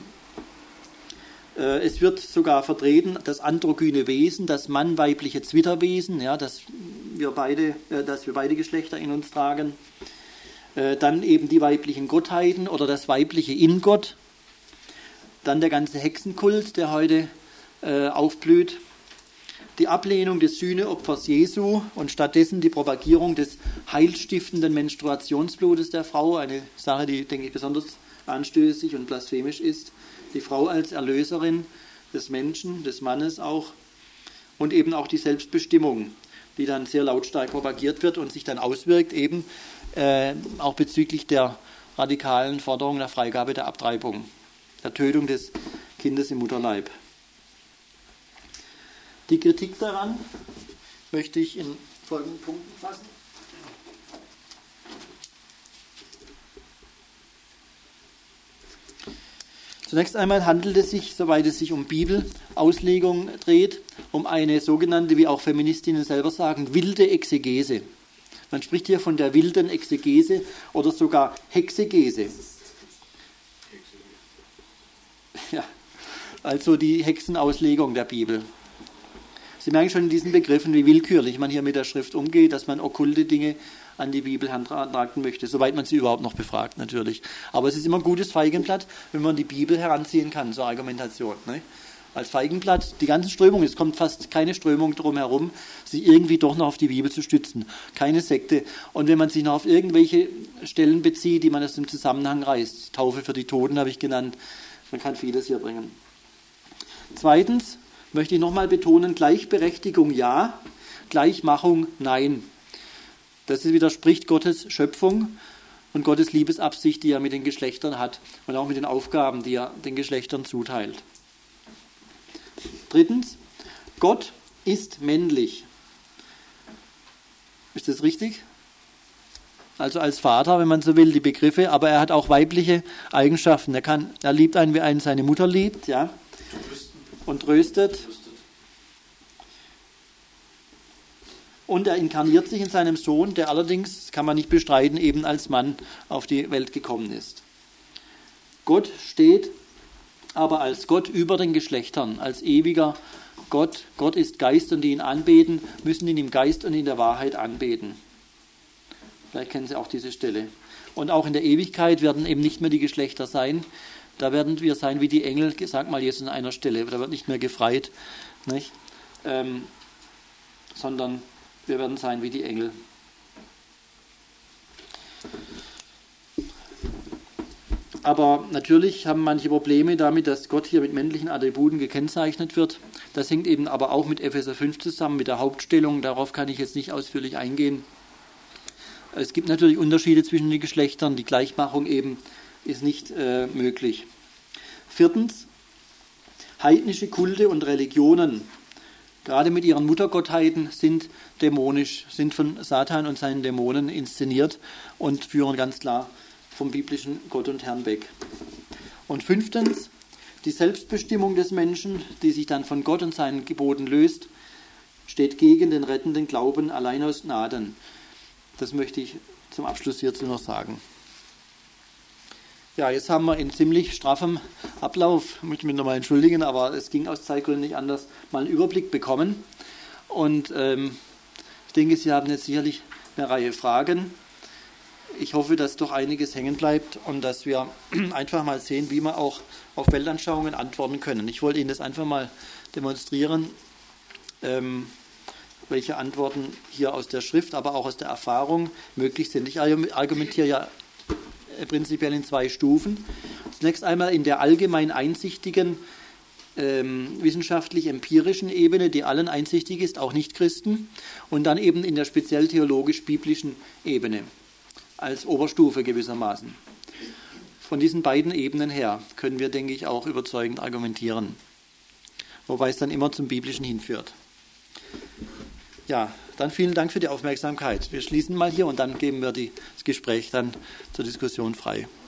Es wird sogar vertreten, das androgyne Wesen, das mannweibliche Zwitterwesen, ja, dass wir beide Geschlechter in uns tragen. Dann eben die weiblichen Gottheiten oder das weibliche in Gott. Dann der ganze Hexenkult, der heute aufblüht. Die Ablehnung des Sühneopfers Jesu und stattdessen die Propagierung des heilstiftenden Menstruationsblutes der Frau. Eine Sache, die, denke ich, besonders anstößig und blasphemisch ist. Die Frau als Erlöserin des Menschen, des Mannes auch. Und eben auch die Selbstbestimmung, die dann sehr lautstark propagiert wird und sich dann auswirkt eben auch bezüglich der radikalen Forderung der Freigabe der Abtreibung, der Tötung des Kindes im Mutterleib. Die Kritik daran möchte ich in folgenden Punkten fassen. Zunächst einmal handelt es sich, soweit es sich um Bibelauslegung dreht, um eine sogenannte, wie auch Feministinnen selber sagen, wilde Exegese. Man spricht hier von der wilden Exegese oder sogar Hexegese. Ja, also die Hexenauslegung der Bibel. Sie merken schon in diesen Begriffen, wie willkürlich man hier mit der Schrift umgeht, dass man okkulte Dinge an die Bibel herantragen möchte, soweit man sie überhaupt noch befragt natürlich. Aber es ist immer ein gutes Feigenblatt, wenn man die Bibel heranziehen kann zur Argumentation. Ne? Als Feigenblatt, die ganzen Strömungen, es kommt fast keine Strömung drum herum, sich irgendwie doch noch auf die Bibel zu stützen. Keine Sekte. Und wenn man sich noch auf irgendwelche Stellen bezieht, die man aus dem Zusammenhang reißt, Taufe für die Toten habe ich genannt, man kann vieles hier bringen. Zweitens möchte ich nochmal betonen, Gleichberechtigung ja, Gleichmachung nein. Das widerspricht Gottes Schöpfung und Gottes Liebesabsicht, die er mit den Geschlechtern hat und auch mit den Aufgaben, die er den Geschlechtern zuteilt. Drittens, Gott ist männlich. Ist das richtig? Also als Vater, wenn man so will, die Begriffe, aber er hat auch weibliche Eigenschaften. Er liebt einen, wie einen seine Mutter liebt, ja, und tröstet. Und er inkarniert sich in seinem Sohn, der allerdings, das kann man nicht bestreiten, eben als Mann auf die Welt gekommen ist. Gott steht aber als Gott über den Geschlechtern, als ewiger Gott. Gott ist Geist und die ihn anbeten, müssen ihn im Geist und in der Wahrheit anbeten. Vielleicht kennen Sie auch diese Stelle. Und auch in der Ewigkeit werden eben nicht mehr die Geschlechter sein, Da werden wir sein wie die Engel, sag mal jetzt an einer Stelle. Da wird nicht mehr gefreit, nicht? Sondern wir werden sein wie die Engel. Aber natürlich haben manche Probleme damit, dass Gott hier mit männlichen Attributen gekennzeichnet wird. Das hängt eben aber auch mit Epheser 5 zusammen, mit der Hauptstellung. Darauf kann ich jetzt nicht ausführlich eingehen. Es gibt natürlich Unterschiede zwischen den Geschlechtern. Die Gleichmachung eben ist nicht möglich. Viertens, heidnische Kulte und Religionen, gerade mit ihren Muttergottheiten, sind dämonisch, sind von Satan und seinen Dämonen inszeniert und führen ganz klar vom biblischen Gott und Herrn weg. Und fünftens, die Selbstbestimmung des Menschen, die sich dann von Gott und seinen Geboten löst, steht gegen den rettenden Glauben allein aus Gnaden. Das möchte ich zum Abschluss hierzu noch sagen. Ja, jetzt haben wir in ziemlich straffem Ablauf, möchte ich mich nochmal entschuldigen, aber es ging aus Zeitgründen nicht anders, mal einen Überblick bekommen. Und ich denke, Sie haben jetzt sicherlich eine Reihe Fragen. Ich hoffe, dass doch einiges hängen bleibt und dass wir einfach mal sehen, wie wir auch auf Weltanschauungen antworten können. Ich wollte Ihnen das einfach mal demonstrieren, welche Antworten hier aus der Schrift, aber auch aus der Erfahrung möglich sind. Ich argumentiere ja prinzipiell in 2 Stufen. Zunächst einmal in der allgemein einsichtigen, wissenschaftlich-empirischen Ebene, die allen einsichtig ist, auch Nichtchristen, und dann eben in der speziell theologisch-biblischen Ebene, als Oberstufe gewissermaßen. Von diesen beiden Ebenen her können wir, denke ich, auch überzeugend argumentieren, wobei es dann immer zum Biblischen hinführt. Ja, dann vielen Dank für die Aufmerksamkeit. Wir schließen mal hier und dann geben wir das Gespräch dann zur Diskussion frei.